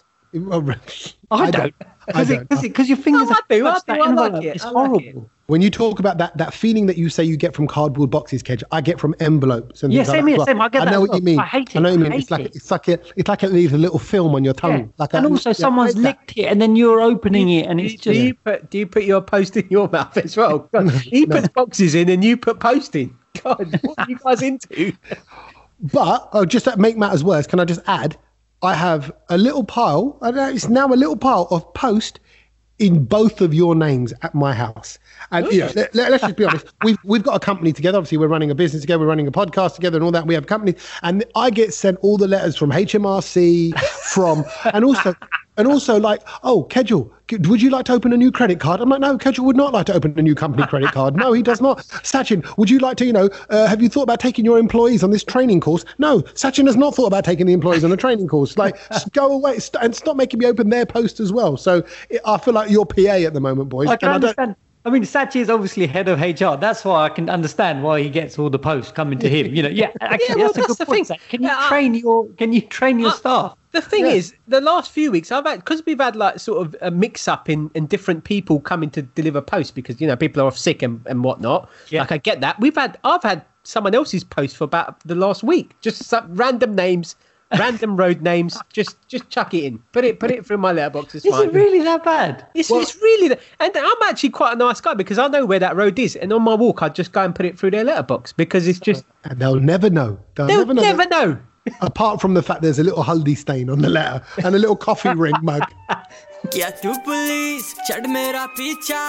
Speaker 5: I don't.
Speaker 3: I
Speaker 5: Because
Speaker 3: don't.
Speaker 5: because your fingers
Speaker 6: No, I
Speaker 5: are
Speaker 6: do, I
Speaker 5: touched
Speaker 6: do,
Speaker 5: that
Speaker 6: I like
Speaker 5: envelope.
Speaker 6: it,
Speaker 5: It's
Speaker 6: I like
Speaker 5: horrible.
Speaker 6: it.
Speaker 3: When you talk about that that feeling that you say you get from cardboard boxes, Kedge, I get from envelopes and
Speaker 5: Yeah,
Speaker 3: things like
Speaker 5: same
Speaker 3: that
Speaker 5: here,
Speaker 3: as well.
Speaker 5: same. I get
Speaker 3: I
Speaker 5: that
Speaker 3: know
Speaker 5: as
Speaker 3: what
Speaker 5: well.
Speaker 3: you mean.
Speaker 5: I hate
Speaker 3: I know
Speaker 5: it,
Speaker 3: what you
Speaker 5: I
Speaker 3: mean. It's
Speaker 5: hate
Speaker 3: like
Speaker 5: it.
Speaker 3: it's like a, it's like it leaves a little film on your tongue.
Speaker 5: Yeah.
Speaker 3: Like a,
Speaker 5: and also
Speaker 3: yeah,
Speaker 5: someone's
Speaker 3: like that.
Speaker 5: licked it and then you're opening it and it's
Speaker 6: do,
Speaker 5: just
Speaker 6: you put, do you put your post in your mouth as well? God, he puts boxes in and you put post in. God, what are you guys into?
Speaker 3: But oh, just to make matters worse, can I just add? I have a little pile. I don't know, it's now a little pile of post in both of your names at my house. And you know, let, let, us just be honest. We've we've got a company together. Obviously, we're running a business together. We're running a podcast together, and all that. We have a company, and I get sent all the letters from H M R C, from and also and also like, oh, Kedgel, would you like to open a new credit card? I'm like, no, Kedgel would not like to open a new company credit card. No, he does not. Sachin, would you like to, you know, uh, have you thought about taking your employees on this training course? No, Sachin has not thought about taking the employees on a training course. Like, just go away st- and stop making me open their post as well. So it, I feel like you're P A at the moment, boys.
Speaker 5: I can
Speaker 3: And don't-
Speaker 5: understand. I mean, Sachi is obviously head of H R. That's why I can understand why he gets all the posts coming to him. You know, yeah, actually,
Speaker 6: well,
Speaker 5: that's a
Speaker 6: that's
Speaker 5: good
Speaker 6: the
Speaker 5: point.
Speaker 6: thing.
Speaker 5: Zach. Can you
Speaker 6: Yeah, I-
Speaker 5: train your Can you train your
Speaker 6: I-
Speaker 5: staff?
Speaker 6: The thing
Speaker 3: Yeah.
Speaker 6: is, the last few weeks I've had, because we've had like sort of a mix up in, in different people coming to deliver posts because, you know, people are off sick and, and whatnot.
Speaker 5: Yeah.
Speaker 6: Like I get that. We've had, I've had someone else's post for about the last week, just some random names, random road names, just just chuck it in, put it put it through my letterbox. It's
Speaker 5: Is
Speaker 6: fine.
Speaker 5: it really that bad?
Speaker 6: It's, it's really, the, and I'm actually quite a nice guy because I know where that road is, and on my walk I just go and put it through their letterbox because it's just
Speaker 3: and they'll never know. They'll,
Speaker 6: they'll
Speaker 3: never know.
Speaker 6: never know.
Speaker 3: Apart from the fact there's a little haldi stain on the letter and a little coffee ring mug.
Speaker 7: क्या तू police चढ़ मेरा पीछा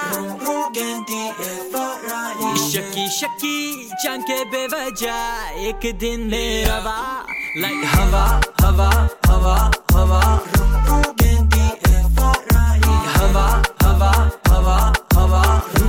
Speaker 7: shaky shaky चंके बेवजह एक दिन मेरा वा लाइक हवा हवा हवा हवा हवा हवा हवा हवा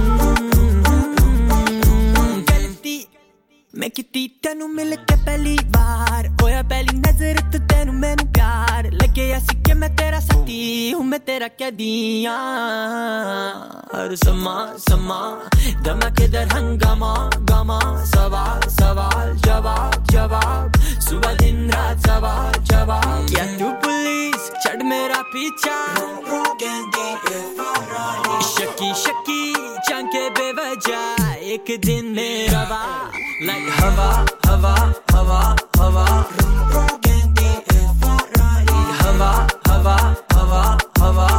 Speaker 7: गलती मैं किती तेनू मिल के पहली बार होया पहली नजर तो तेनू मैनू प्यार लगे ऐसी कि मैं तेरा साथी हूँ मैं तेरा क्या दिया हर समा समा दमा किधर हंगामा गामा सवाल सवाल जवाब जवाब सुबह दिन रात सवाल जवाब क्या तू पुलिस चढ़ मेरा पीछा शकी शकी चंके बेवजह एक दिन मेरा वा like हवा हवा हवा हवा हवा हवा हवा हवा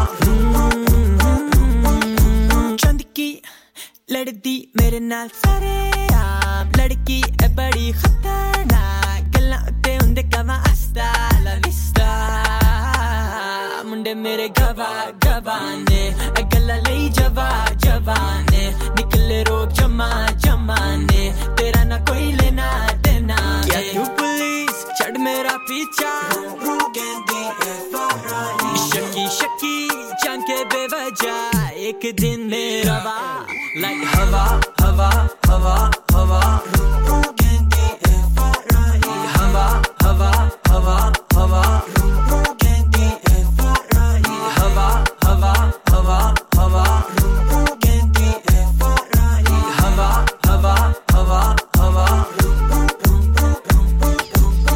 Speaker 7: चंद की लड़दी मेरे नाल सारे आम लड़की है बड़ी खतरनाक गल्लां उत्ते हुंदे कवा आस्ता ला विस्ता मुंडे मेरे गवा गवाने गल्लां लई जवा जवाने निकले रोग जमा जमाने तेरा ना कोई लेना देना क्या तू पुलिस चढ़ मेरा पीछा शकी शकी चंके बेवजह एक दिन मेरा वा like हवा हवा हवा हवा हवा हवा हवा हवा हवा हवा हवा हवा हवा हवा हवा हवा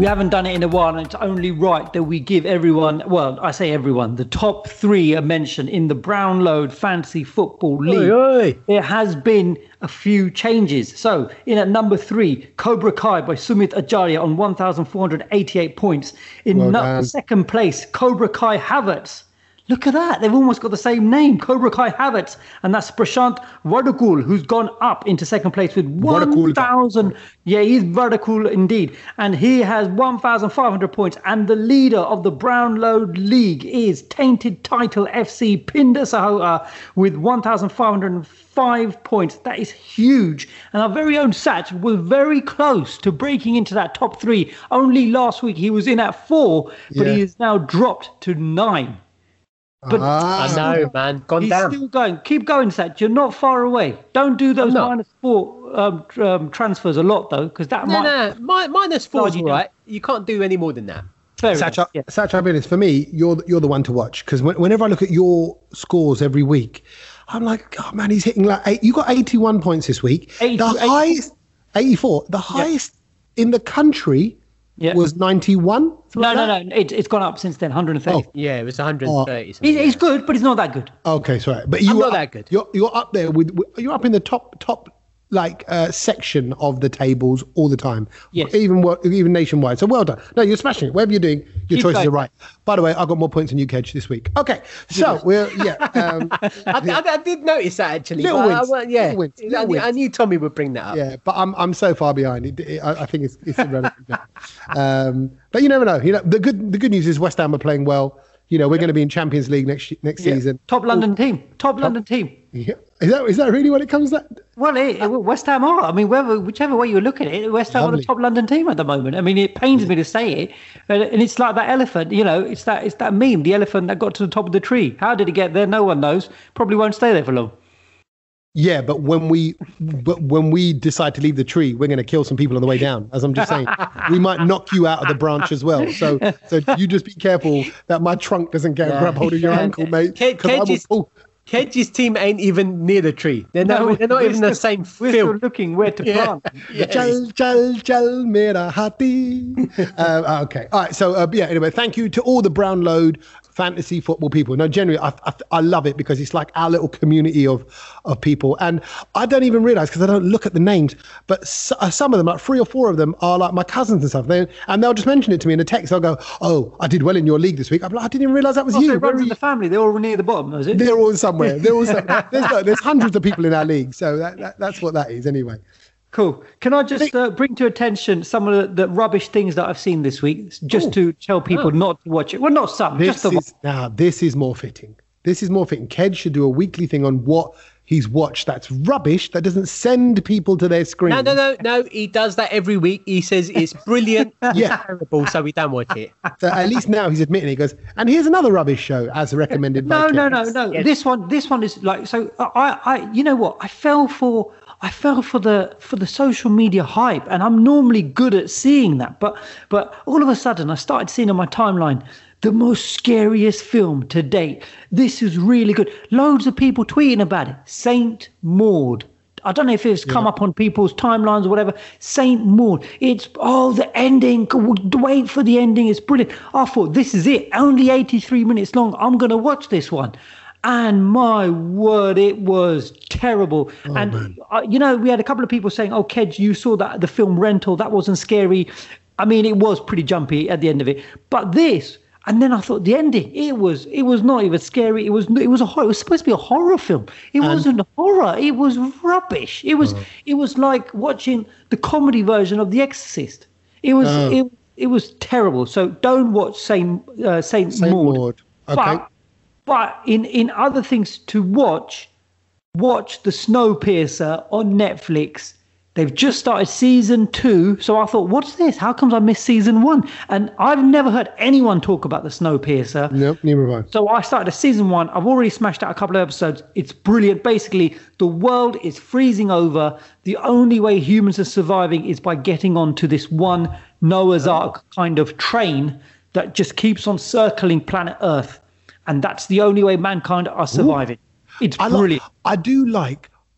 Speaker 5: we haven't done it in a while, and it's only right that we give everyone, well, I say everyone, the top three a mention in the Brownload Fantasy Football League.
Speaker 6: Oi, oi.
Speaker 5: There has been a few changes. So in at number three, Cobra Kai by Sumit Acharya on one thousand four hundred eighty-eight points. In
Speaker 3: Well
Speaker 5: no-
Speaker 3: done.
Speaker 5: second place, Cobra Kai Havertz. Look at that. They've almost got the same name, Cobra Kai Havertz. And that's Prashant Vadakul, who's gone up into second place with
Speaker 3: Vadakul.
Speaker 5: one thousand. Yeah, he's Vadakul indeed. And he has one thousand five hundred points. And the leader of the Brownload League is Tainted Title F C Pinder Sahota with one thousand five hundred five points. That is huge. And our very own Satch was very close to breaking into that top three. Only last week he was in at four, but
Speaker 3: Yeah.
Speaker 5: he is now dropped to nine. But
Speaker 3: Ah.
Speaker 6: I know, man. Gone
Speaker 5: he's
Speaker 6: down.
Speaker 5: still going. Keep going, Sat. You're not far away. Don't do those
Speaker 6: No.
Speaker 5: minus four um, tr- um, transfers a lot, though, because that
Speaker 6: No,
Speaker 5: might.
Speaker 6: no. Mi- minus four is
Speaker 5: Slide you
Speaker 6: all
Speaker 5: down.
Speaker 6: right. You can't do any more than that.
Speaker 5: Fair
Speaker 3: Satch,
Speaker 5: enough, yeah.
Speaker 3: Satch, I'll be honest, for me, you're you're the one to watch because when, whenever I look at your scores every week, I'm like, oh man, he's hitting like eight. You got eighty-one points this week.
Speaker 5: eighty-
Speaker 3: the
Speaker 5: eighty-
Speaker 3: highest, eighty-four. The highest in the country
Speaker 5: Yeah.
Speaker 3: was ninety-one.
Speaker 5: No, no, no. It, it's gone up since then. one hundred thirty.
Speaker 3: Oh.
Speaker 6: Yeah, it was one hundred thirty.
Speaker 5: He's,
Speaker 6: something.
Speaker 5: he's good, but he's not that good.
Speaker 3: Okay, sorry, but you
Speaker 6: I'm
Speaker 3: are
Speaker 6: not
Speaker 3: up-
Speaker 6: that good.
Speaker 3: You're you're up there with, with you're up in the top top like uh, section of the tables all the time.
Speaker 5: Yes.
Speaker 3: Even wo- even nationwide. So well done. No, you're smashing it. Whatever you're doing, your
Speaker 5: Keep
Speaker 3: choices
Speaker 5: going.
Speaker 3: are right. By the way, I got more points than you, Kedge, this week. Okay, so we're yeah. Um,
Speaker 6: I, I, I did notice that actually.
Speaker 3: Little
Speaker 6: but I-
Speaker 3: wins,
Speaker 6: well, yeah,
Speaker 3: little wins,
Speaker 6: I,
Speaker 3: little
Speaker 6: knew, I
Speaker 3: wins.
Speaker 6: knew Tommy would bring that up.
Speaker 3: Yeah, but I'm I'm so far behind. It, it, I, I think it's it's irrelevant. now. Um, but you never know. You know the good the good news is West Ham are playing well. You know we're going to be in Champions League next next
Speaker 5: Yeah.
Speaker 3: season.
Speaker 5: Top London team. Top London team.
Speaker 3: Yeah. Is that is that really what it comes to?
Speaker 5: Well, it, it, West Ham are. I mean, whether, whichever way you look at it, West Ham are
Speaker 3: Lovely.
Speaker 5: the top London team at the moment. I mean, it pains me to say it, and, and it's like that elephant. You know, it's that it's that meme, the elephant that got to the top of the tree. How did it get there? No one knows. Probably won't stay there for long.
Speaker 3: Yeah, but when we but when we decide to leave the tree, we're going to kill some people on the way down. As I'm just saying, we might knock you out of the branch as well. So so you just be careful that my trunk doesn't get
Speaker 6: Yeah.
Speaker 3: grab hold of your
Speaker 6: Yeah.
Speaker 3: ankle, mate.
Speaker 6: Ke-
Speaker 3: 'cause I will
Speaker 6: Kedge is-
Speaker 3: pull-
Speaker 6: Kedge's team ain't even near the tree. They're not.
Speaker 5: No,
Speaker 6: they're not
Speaker 5: we're
Speaker 6: even in the
Speaker 5: still-
Speaker 6: same
Speaker 5: We're
Speaker 6: field.
Speaker 5: still looking where to
Speaker 6: Yeah.
Speaker 5: plant.
Speaker 6: Yeah.
Speaker 3: Chal chal chal mera hati. uh, okay, all right. So uh, yeah. Anyway, thank you to all the Brownload fantasy football people. No, generally, I, I I love it because it's like our little community of of people, and I don't even realize because I don't look at the names, but s- uh, some of them, like three or four of them, are like my cousins and stuff. They, and they'll just mention it to me in a text. I'll go, "Oh, I did well in your league this week." I'm like, "I didn't even realize that was
Speaker 5: Oh, so
Speaker 3: you."
Speaker 5: it runs
Speaker 3: Where
Speaker 5: in
Speaker 3: are
Speaker 5: the
Speaker 3: you?"
Speaker 5: family. They're all near the bottom, is it?
Speaker 3: They're all somewhere. They're all somewhere. There's, no, there's hundreds of people in our league, so that, that, that's what that is anyway.
Speaker 5: Cool. Can I just uh, bring to attention some of the, the rubbish things that I've seen this week, just to tell people not to watch it? Well, not some,
Speaker 3: This
Speaker 5: just the one.
Speaker 3: is now. This is more fitting. This is more fitting. Kedge should do a weekly thing on what he's watched. That's rubbish. That doesn't send people to their screen.
Speaker 6: No, no, no, no. He does that every week. He says it's brilliant,
Speaker 3: Yeah.
Speaker 6: terrible, so we don't watch it.
Speaker 3: So at least now he's admitting. He goes, and here's another rubbish show as recommended by
Speaker 5: No, no,
Speaker 3: Kedge."
Speaker 5: no, no.
Speaker 6: Yes.
Speaker 5: This one, this one is like so. I, I, you know what? I fell for, I fell for the for the social media hype, and I'm normally good at seeing that. But, but all of a sudden, I started seeing on my timeline the most scariest film to date. This is really good. Loads of people tweeting about it. Saint Maud. I don't know if it's come up on people's timelines or whatever. Saint Maud. It's, oh, the ending. Wait for the ending. It's brilliant. I thought, this is it. Only eighty-three minutes long. I'm going to watch this one. And my word, it was terrible. and, uh, you know, we had a couple of people saying, oh, Kedge, you saw that the film Rental. That wasn't scary. I mean, it was pretty jumpy at the end of it. But this... And then I thought the ending, it was it was not even scary. It was it was a horror. It was supposed to be a horror film. It wasn't horror. It was rubbish. It was it was like watching the comedy version of The Exorcist. It was it it was terrible. So don't watch Saint uh, Saint,
Speaker 3: Saint
Speaker 5: Maud.
Speaker 3: Maud. Okay.
Speaker 5: But but in in other things to watch, watch The Snowpiercer on Netflix. They've just started season two. So I thought, what's this? How comes I missed season one? And I've never heard anyone talk about The Snowpiercer.
Speaker 3: Nope, neither have I.
Speaker 5: So I started a season one. I've already smashed out a couple of episodes. It's brilliant. Basically, the world is freezing over. The only way humans are surviving is by getting onto this one Noah's Ark kind of train that just keeps on circling planet Earth. And that's the only way mankind are surviving. It's
Speaker 3: I like-
Speaker 5: brilliant.
Speaker 3: I do like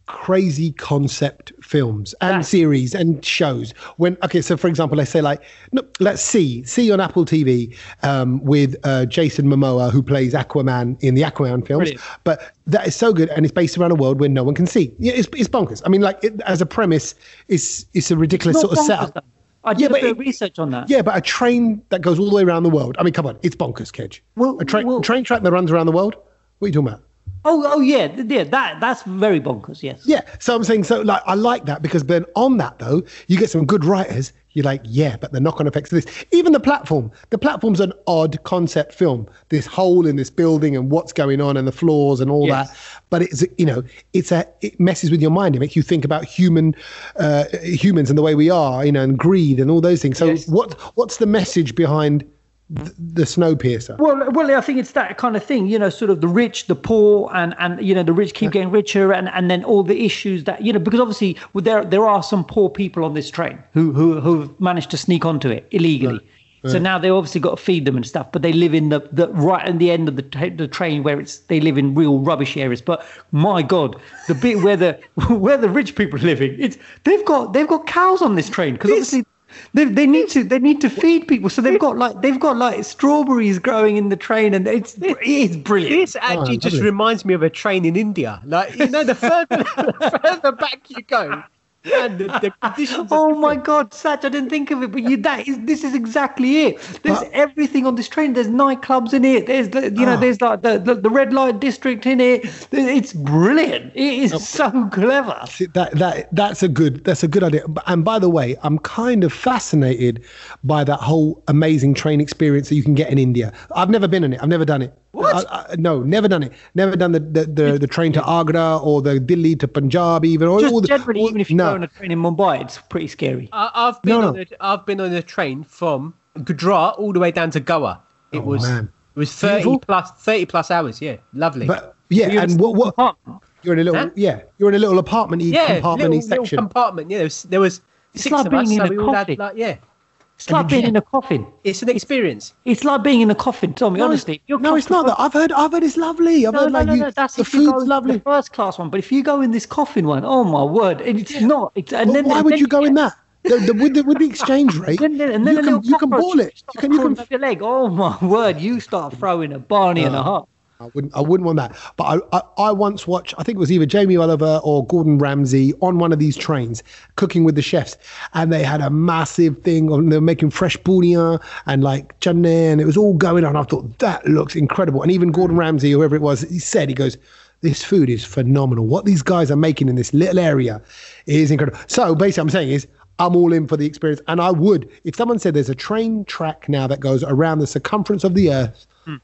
Speaker 3: crazy concept films and series and shows. When okay, so for example, let's say like no, let's see see on Apple T V um, with uh, Jason Momoa, who plays Aquaman in the Aquaman films.
Speaker 5: Brilliant.
Speaker 3: But that is so good, and it's based around a world where no one can see. Yeah, it's, it's bonkers. I mean, like it, as a premise, it's it's a ridiculous
Speaker 5: Not
Speaker 3: sort of
Speaker 5: bonkers,
Speaker 3: setup.
Speaker 5: though. I did
Speaker 3: Yeah,
Speaker 5: a
Speaker 3: but
Speaker 5: bit of
Speaker 3: it-
Speaker 5: research on that.
Speaker 3: Yeah, but a train that goes all the way around the world. I mean, come on, it's bonkers, Kedge.
Speaker 5: Well,
Speaker 3: a tra-
Speaker 5: well-
Speaker 3: train track that runs around the world. What are you talking about?
Speaker 5: Oh, oh yeah, th- yeah. That that's very bonkers. Yes.
Speaker 3: Yeah, so I'm saying, so like I like that because then on that though, you get some good writers. You're like, yeah, but the knock-on effects of this. Even the platform. The platform's an odd concept film. This hole in this building and what's going on and the floors and all
Speaker 5: Yes.
Speaker 3: that. But it's you know, it's a it messes with your mind. It makes you think about human uh, humans and the way we are, you know, and greed and all those things. So
Speaker 5: Yes.
Speaker 3: what what's the message behind th- the Snowpiercer?
Speaker 5: Well, well, I think it's that kind of thing, you know, sort of the rich, the poor, and and you know, the rich keep getting richer, and, and then all the issues that you know, because obviously well, there there are some poor people on this train who who who've managed to sneak onto it illegally. So now they obviously got to feed them and stuff, but they live in the, the right at the end of the tra- the train where it's they live in real rubbish areas. But my God, the bit where the where the rich people are living, it's they've got they've got cows on this train because obviously. They, they need to they need to feed people, so they've got like they've got like strawberries growing in the train, and it's it's brilliant.
Speaker 6: This actually just
Speaker 3: lovely.
Speaker 6: reminds me of a train in India. Like, you know, the further, the further back you go, and the, the conditions. are
Speaker 5: Oh my God, Satch, I didn't think of it, but you that is this is exactly it. There's
Speaker 3: But-
Speaker 5: everything on this train. There's nightclubs in it. There's the you know
Speaker 3: Oh.
Speaker 5: there's like the, the the red light district in it. It's brilliant. It is so clever.
Speaker 3: See, that that that's a good that's a good idea. B- And by the way, I'm kind of fascinated by that whole amazing train experience that you can get in India. I've never been in it. I've never done it.
Speaker 5: What?
Speaker 3: I, I, no, never done it. Never done the the, the, the train to Agra or the Delhi to Punjab even. Or
Speaker 5: Just
Speaker 3: all the,
Speaker 5: generally,
Speaker 3: all-
Speaker 5: even if you
Speaker 3: no.
Speaker 5: go on a train in Mumbai, it's pretty scary.
Speaker 6: I, I've been
Speaker 3: No,
Speaker 6: on
Speaker 3: no.
Speaker 6: a, I've been on a train from Gujarat all the way down to Goa. It
Speaker 3: Oh,
Speaker 6: was
Speaker 3: man.
Speaker 6: it was thirty
Speaker 3: Beautiful.
Speaker 6: plus thirty plus hours. Yeah, lovely.
Speaker 3: But yeah,
Speaker 5: You're in a
Speaker 3: and what what
Speaker 5: compartment.
Speaker 3: you're in a little
Speaker 6: Huh?
Speaker 3: yeah you're in a little apartment
Speaker 6: yeah,
Speaker 3: compartment
Speaker 6: little, little
Speaker 3: section.
Speaker 6: compartment. Yeah, there was, there was
Speaker 5: It's
Speaker 6: six
Speaker 5: like
Speaker 6: of us,
Speaker 5: being in
Speaker 6: so
Speaker 5: a
Speaker 6: we all had
Speaker 5: coffin.
Speaker 6: like yeah.
Speaker 5: It's like being in a coffin.
Speaker 6: It's an experience.
Speaker 5: It's like being in a coffin, Tommy.
Speaker 3: no,
Speaker 5: honestly,
Speaker 3: it's,
Speaker 5: You're
Speaker 3: no, it's not that. I've heard I've heard it's lovely. I've
Speaker 5: No,
Speaker 3: heard
Speaker 5: no,
Speaker 3: like
Speaker 5: no,
Speaker 3: you,
Speaker 5: no. That's
Speaker 3: the
Speaker 5: if you go
Speaker 3: food's
Speaker 5: in
Speaker 3: lovely.
Speaker 5: the first class one. But if you go in this coffin one, oh my word, it's not. It's, and
Speaker 3: Well,
Speaker 5: then,
Speaker 3: why
Speaker 5: and
Speaker 3: would
Speaker 5: then
Speaker 3: you go in
Speaker 5: get-
Speaker 3: that? The, the, with, the, with the exchange rate,
Speaker 5: Then, then, and then
Speaker 3: you
Speaker 5: a
Speaker 3: can
Speaker 5: little
Speaker 3: you can
Speaker 5: cockroach
Speaker 3: ball it. You
Speaker 5: starts
Speaker 3: can you
Speaker 5: crawling
Speaker 3: can.
Speaker 5: up your leg. Oh my word! You start throwing a Barney and a half.
Speaker 3: I wouldn't I wouldn't want that. But I, I I once watched. I think it was either Jamie Oliver or Gordon Ramsay on one of these trains cooking with the chefs, and they had a massive thing on. They were making fresh bouillon and like chutney, and it was all going on. I thought that looks incredible. And even Gordon Ramsay, whoever it was, he said he goes, "This food is phenomenal. What these guys are making in this little area is incredible." So basically, I'm saying is. I'm all in for the experience. And I would, if someone said there's a train track now that goes around the circumference of the earth,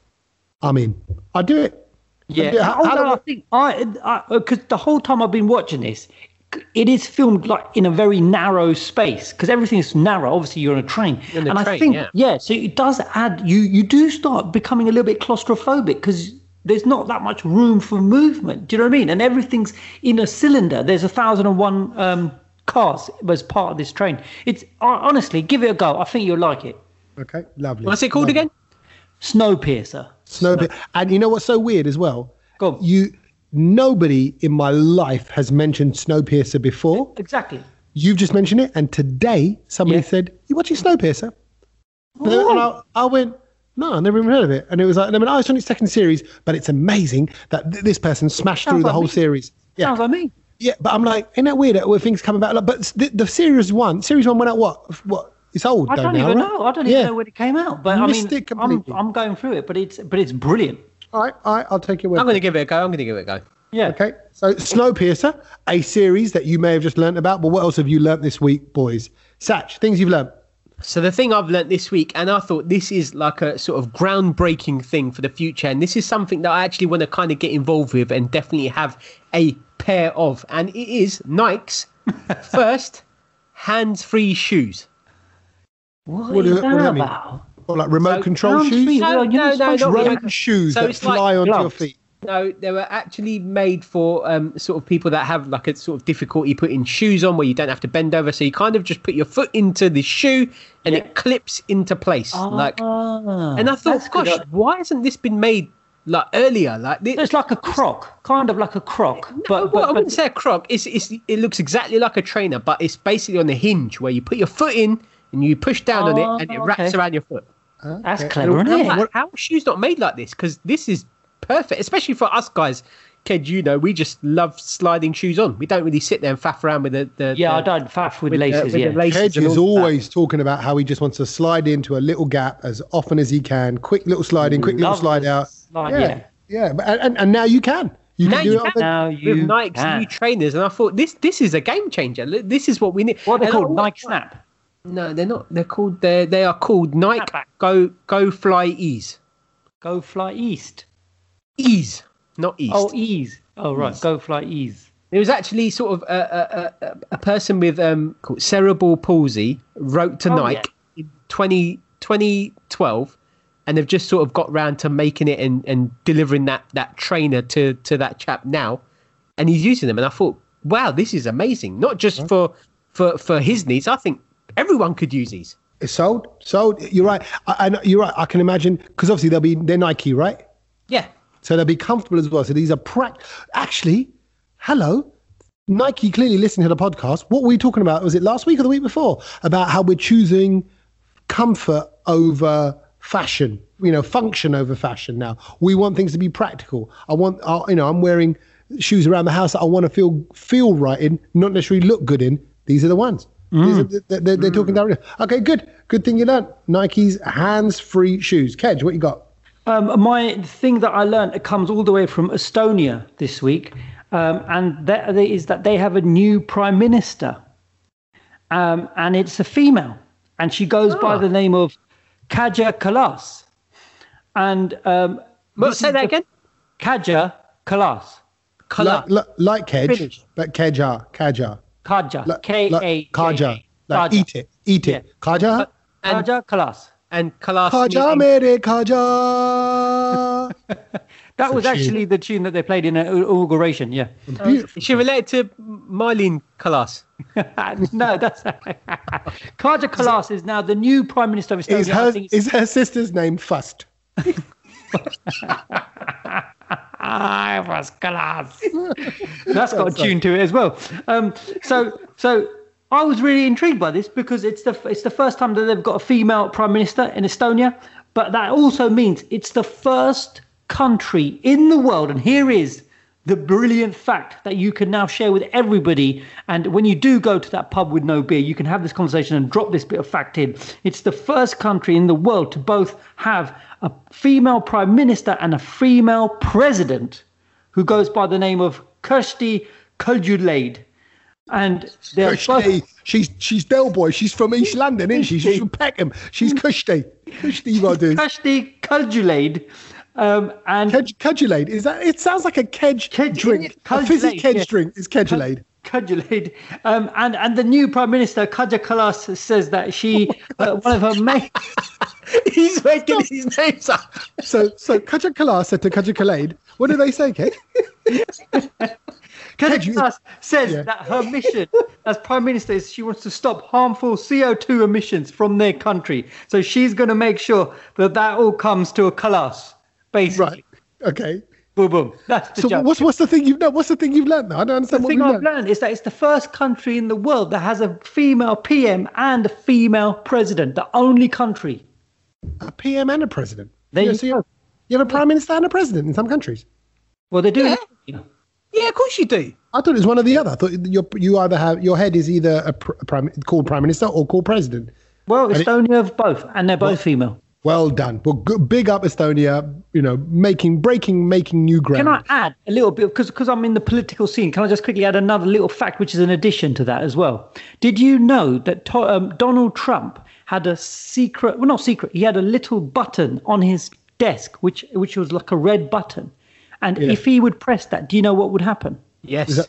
Speaker 3: I'm in. I'd do it.
Speaker 5: Yeah.
Speaker 3: I'd do it. How-
Speaker 5: Oh,
Speaker 3: how
Speaker 5: no,
Speaker 3: do-
Speaker 5: I think I because the whole time I've been watching this, it is filmed like in a very narrow space because everything is narrow. Obviously, you're on a train,
Speaker 6: In the
Speaker 5: and I
Speaker 6: train,
Speaker 5: think
Speaker 6: yeah.
Speaker 5: so it does add. You you do start becoming a little bit claustrophobic because there's not that much room for movement. Do you know what I mean? And everything's in a cylinder. There's a thousand and one um, cars as part of this train. It's honestly, give it a go. I think you'll like it.
Speaker 3: Okay, lovely.
Speaker 6: What's it called
Speaker 3: Lovely.
Speaker 6: again?
Speaker 5: Snowpiercer.
Speaker 3: Snowpiercer. And you know what's so weird as well?
Speaker 5: Go on.
Speaker 3: You, nobody in my life has mentioned Snowpiercer before.
Speaker 5: Exactly.
Speaker 3: You've just mentioned it, and today somebody
Speaker 5: Yeah.
Speaker 3: said, "You watching Snowpiercer?" And, then- and I, I went, "No, I never even heard of it." And it was like, and I mean, oh, it's on its second series, but it's amazing that th- this person smashed
Speaker 5: Sounds
Speaker 3: through the
Speaker 5: like
Speaker 3: whole
Speaker 5: me.
Speaker 3: series. Yeah,
Speaker 5: Sounds like me.
Speaker 3: yeah. But I'm like, isn't that weird where things come about? Like, but the, the series one, series one went out what? What? It's old.
Speaker 5: I
Speaker 3: though
Speaker 5: don't
Speaker 3: now,
Speaker 5: even
Speaker 3: right?
Speaker 5: know. I don't
Speaker 3: Yeah.
Speaker 5: even know when it came out. But
Speaker 3: Missed
Speaker 5: I mean,
Speaker 3: it
Speaker 5: I'm,
Speaker 3: completely.
Speaker 5: I'm going through it. But it's but it's brilliant.
Speaker 3: All right, all right. I'll take your word.
Speaker 6: I'm going to give it a go. I'm going to give it a go.
Speaker 5: Yeah.
Speaker 3: Okay, so Snowpiercer, a series that you may have just learnt about, but what else have you learnt this week, boys? Satch, things you've learnt.
Speaker 6: So the thing I've learnt this week, and I thought this is like a sort of groundbreaking thing for the future, and this is something that I actually want to kind of get involved with and definitely have a pair of, and it is Nike's first hands-free shoes.
Speaker 5: What,
Speaker 3: What
Speaker 5: is
Speaker 3: do- what
Speaker 5: that
Speaker 3: does that mean?
Speaker 5: about?
Speaker 3: Or like remote
Speaker 6: So-
Speaker 3: control
Speaker 5: Hands
Speaker 3: shoes?
Speaker 5: free.
Speaker 6: No,
Speaker 5: Well, you're
Speaker 6: no,
Speaker 5: not
Speaker 6: no,
Speaker 5: supposed
Speaker 6: not
Speaker 5: to
Speaker 6: really.
Speaker 5: wear-
Speaker 3: Road shoes
Speaker 6: So
Speaker 3: that
Speaker 6: it's like
Speaker 3: fly onto your
Speaker 5: gloves.
Speaker 3: feet.
Speaker 6: No, they were actually made for um, sort of people that have like a sort of difficulty putting shoes on where you don't have to bend over. So you kind of just put your foot into the shoe and
Speaker 5: Yeah.
Speaker 6: it clips into place. like,
Speaker 5: Ah,
Speaker 6: and I thought,
Speaker 5: that's good.
Speaker 6: gosh, why hasn't this been made like earlier. Like this,
Speaker 5: It's like a croc, kind of like a croc. But,
Speaker 6: well, I
Speaker 5: but,
Speaker 6: wouldn't
Speaker 5: but
Speaker 6: say a croc. It's, it's it looks exactly like a trainer, but it's basically on the hinge where you put your foot in and you push down on it and it
Speaker 5: Oh,
Speaker 6: wraps
Speaker 5: okay.
Speaker 6: around your foot.
Speaker 5: that's
Speaker 3: Okay.
Speaker 5: clever,
Speaker 3: And
Speaker 5: isn't it?
Speaker 6: Like, how are shoes not made like this? Because this is perfect, especially for us guys. Ked, you know, we just love sliding shoes on. We don't really sit there and faff around with the. the
Speaker 5: Yeah, I
Speaker 6: the,
Speaker 5: don't faff with
Speaker 6: with the-
Speaker 5: laces.
Speaker 6: with the
Speaker 5: Yeah,
Speaker 6: laces
Speaker 3: Kedge
Speaker 6: and
Speaker 3: is
Speaker 6: all that.
Speaker 3: always talking about how he just wants to slide into a little gap as often as he can. Quick little slide in, quick little
Speaker 5: Love
Speaker 3: slide
Speaker 5: the
Speaker 3: out.
Speaker 5: slide,
Speaker 3: yeah,
Speaker 5: yeah.
Speaker 3: yeah. But and, and now you can. You
Speaker 6: Now
Speaker 3: can do
Speaker 6: you
Speaker 3: it. on
Speaker 6: can.
Speaker 3: the-
Speaker 5: now
Speaker 6: With
Speaker 5: you
Speaker 6: Nike's
Speaker 5: can.
Speaker 6: new trainers, and I thought this this is a game changer. This is what we need.
Speaker 5: What are they
Speaker 6: And
Speaker 5: called?
Speaker 6: I-
Speaker 5: Nike Snap.
Speaker 6: No, they're not. They're called. They they are called Nike
Speaker 5: Snapback.
Speaker 6: Go Go Fly Ease.
Speaker 5: Go Fly East.
Speaker 6: Ease, not East.
Speaker 5: Oh, Ease. Oh, right. Go Fly Ease.
Speaker 6: There was actually sort of a, a, a, a person with um, called cerebral palsy wrote to
Speaker 5: Oh,
Speaker 6: Nike in twenty, twenty twelve, and they've just sort of got round to making it and, and delivering that, that trainer to, to that chap now. And he's using them. And I thought, wow, this is amazing. Not just for, for, for his needs. I think everyone could use these.
Speaker 3: It's sold. Sold. You're right. I, I know, you're right. I can imagine because obviously they'll be they're Nike, right?
Speaker 6: Yeah.
Speaker 3: So they'll be comfortable as well. So these are prac. Actually, hello, Nike. Clearly listening to the podcast. What were we talking about? Was it last week or the week before? About how we're choosing comfort over fashion. You know, function over fashion. Now we want things to be practical. I want. Uh, you know, I'm wearing shoes around the house that I want to feel feel right in, not necessarily look good in. These are the ones. These are, they're they're, they're talking directly. Okay, good. Good thing you learned. Nike's hands-free shoes. Kedge, what you got?
Speaker 5: Um, my thing that I learned, it comes all the way from Estonia this week, um, and that is that they have a new prime minister, um, and it's a female, and she goes by the name of Kaja Kallas, and um,
Speaker 6: What,
Speaker 5: this
Speaker 6: say
Speaker 5: is
Speaker 6: that
Speaker 5: the-
Speaker 6: again?
Speaker 5: Kaja Kallas,
Speaker 6: Colour.
Speaker 3: Like, like, like Kedge,
Speaker 5: Finish.
Speaker 3: but Kedja, Kaja.
Speaker 5: Kaja,
Speaker 3: Like,
Speaker 5: K
Speaker 3: like
Speaker 5: A
Speaker 3: Kaja. Like,
Speaker 5: Kaja.
Speaker 3: eat it, eat it.
Speaker 5: Yeah.
Speaker 3: Kaja?
Speaker 6: And-
Speaker 5: Kaja Kallas.
Speaker 6: And Kalas.
Speaker 3: Kaja
Speaker 6: meaning-
Speaker 3: mere Kaja.
Speaker 5: That was
Speaker 3: tune.
Speaker 5: actually the tune that they played in an inauguration. Yeah.
Speaker 3: Beautiful.
Speaker 6: Is she related to Mylene Kalas?
Speaker 5: No, that's Kaja Kallas is now the new prime minister of Estonia.
Speaker 3: Is
Speaker 5: I
Speaker 3: her,
Speaker 5: think it's-
Speaker 3: is her sister's name Fust?
Speaker 5: I was class. That's got a tune to it as well. Um, so, so I was really intrigued by this because it's the it's the first time that they've got a female prime minister in Estonia, but that also means it's the first country in the world. And here is the brilliant fact that you can now share with everybody. And when you do go to that pub with no beer, you can have this conversation and drop this bit of fact in. It's the first country in the world to both have a female prime minister and a female president who goes by the name of Kirsty Kujulade. And they're
Speaker 3: Kushti.
Speaker 5: both,
Speaker 3: She's she's Del Boy. She's from East London, isn't she? She's from Peckham. She's Kushti. Kushti, you gotta do.
Speaker 5: Kirsty Kujulade. Um, and
Speaker 3: Kedge, Kedgelade. Is that? It sounds like a kedge
Speaker 5: Kedge-
Speaker 3: drink. A fizzy
Speaker 5: Kedgelade,
Speaker 3: kedge
Speaker 5: yeah.
Speaker 3: drink is Kedgelade.
Speaker 5: Kujulade. Um, and, and the new prime minister, Kaja Kallas, says that she, uh, one of her main...
Speaker 6: He's making his names up.
Speaker 3: So so Kaja Kala said to Kaja Kalade, what do they say, Kedge?
Speaker 5: Kaja
Speaker 3: Kedge, you-
Speaker 5: Kallas says
Speaker 3: Yeah.
Speaker 5: that her mission as prime minister is she wants to stop harmful C O two emissions from their country. So she's going to make sure that that all comes to a Kallas, basically.
Speaker 3: Right. Okay.
Speaker 5: Boom, boom. That's the
Speaker 3: So
Speaker 5: joke.
Speaker 3: what's what's the thing you've no, what's the thing you've learned? Now? I don't understand
Speaker 5: The
Speaker 3: what
Speaker 5: thing
Speaker 3: we've
Speaker 5: I've
Speaker 3: learned.
Speaker 5: learned is that it's the first country in the world that has a female P M and a female president. The only country.
Speaker 3: A P M and a president.
Speaker 5: There
Speaker 3: Yeah,
Speaker 5: you
Speaker 3: so
Speaker 5: go.
Speaker 3: you have a prime minister and a president in some countries.
Speaker 5: Well, they're doing.
Speaker 6: Yeah. Yeah, of course you do.
Speaker 3: I thought it was one or the other. I thought you you either have your head is either a, pr- a prime called prime minister or called president.
Speaker 5: Well,
Speaker 3: And it-
Speaker 5: Estonia have both, and they're both female.
Speaker 3: Well done. Well, good, big up Estonia. You know, making breaking making new ground.
Speaker 5: Can I add a little bit, because because I'm in the political scene, can I just quickly add another little fact, which is an addition to that as well? Did you know that to, um, Donald Trump had a secret, well, not secret, he had a little button on his desk, which which was like a red button. And
Speaker 3: Yeah.
Speaker 5: if he would press that, do you know what would happen?
Speaker 6: Yes.
Speaker 3: Is that-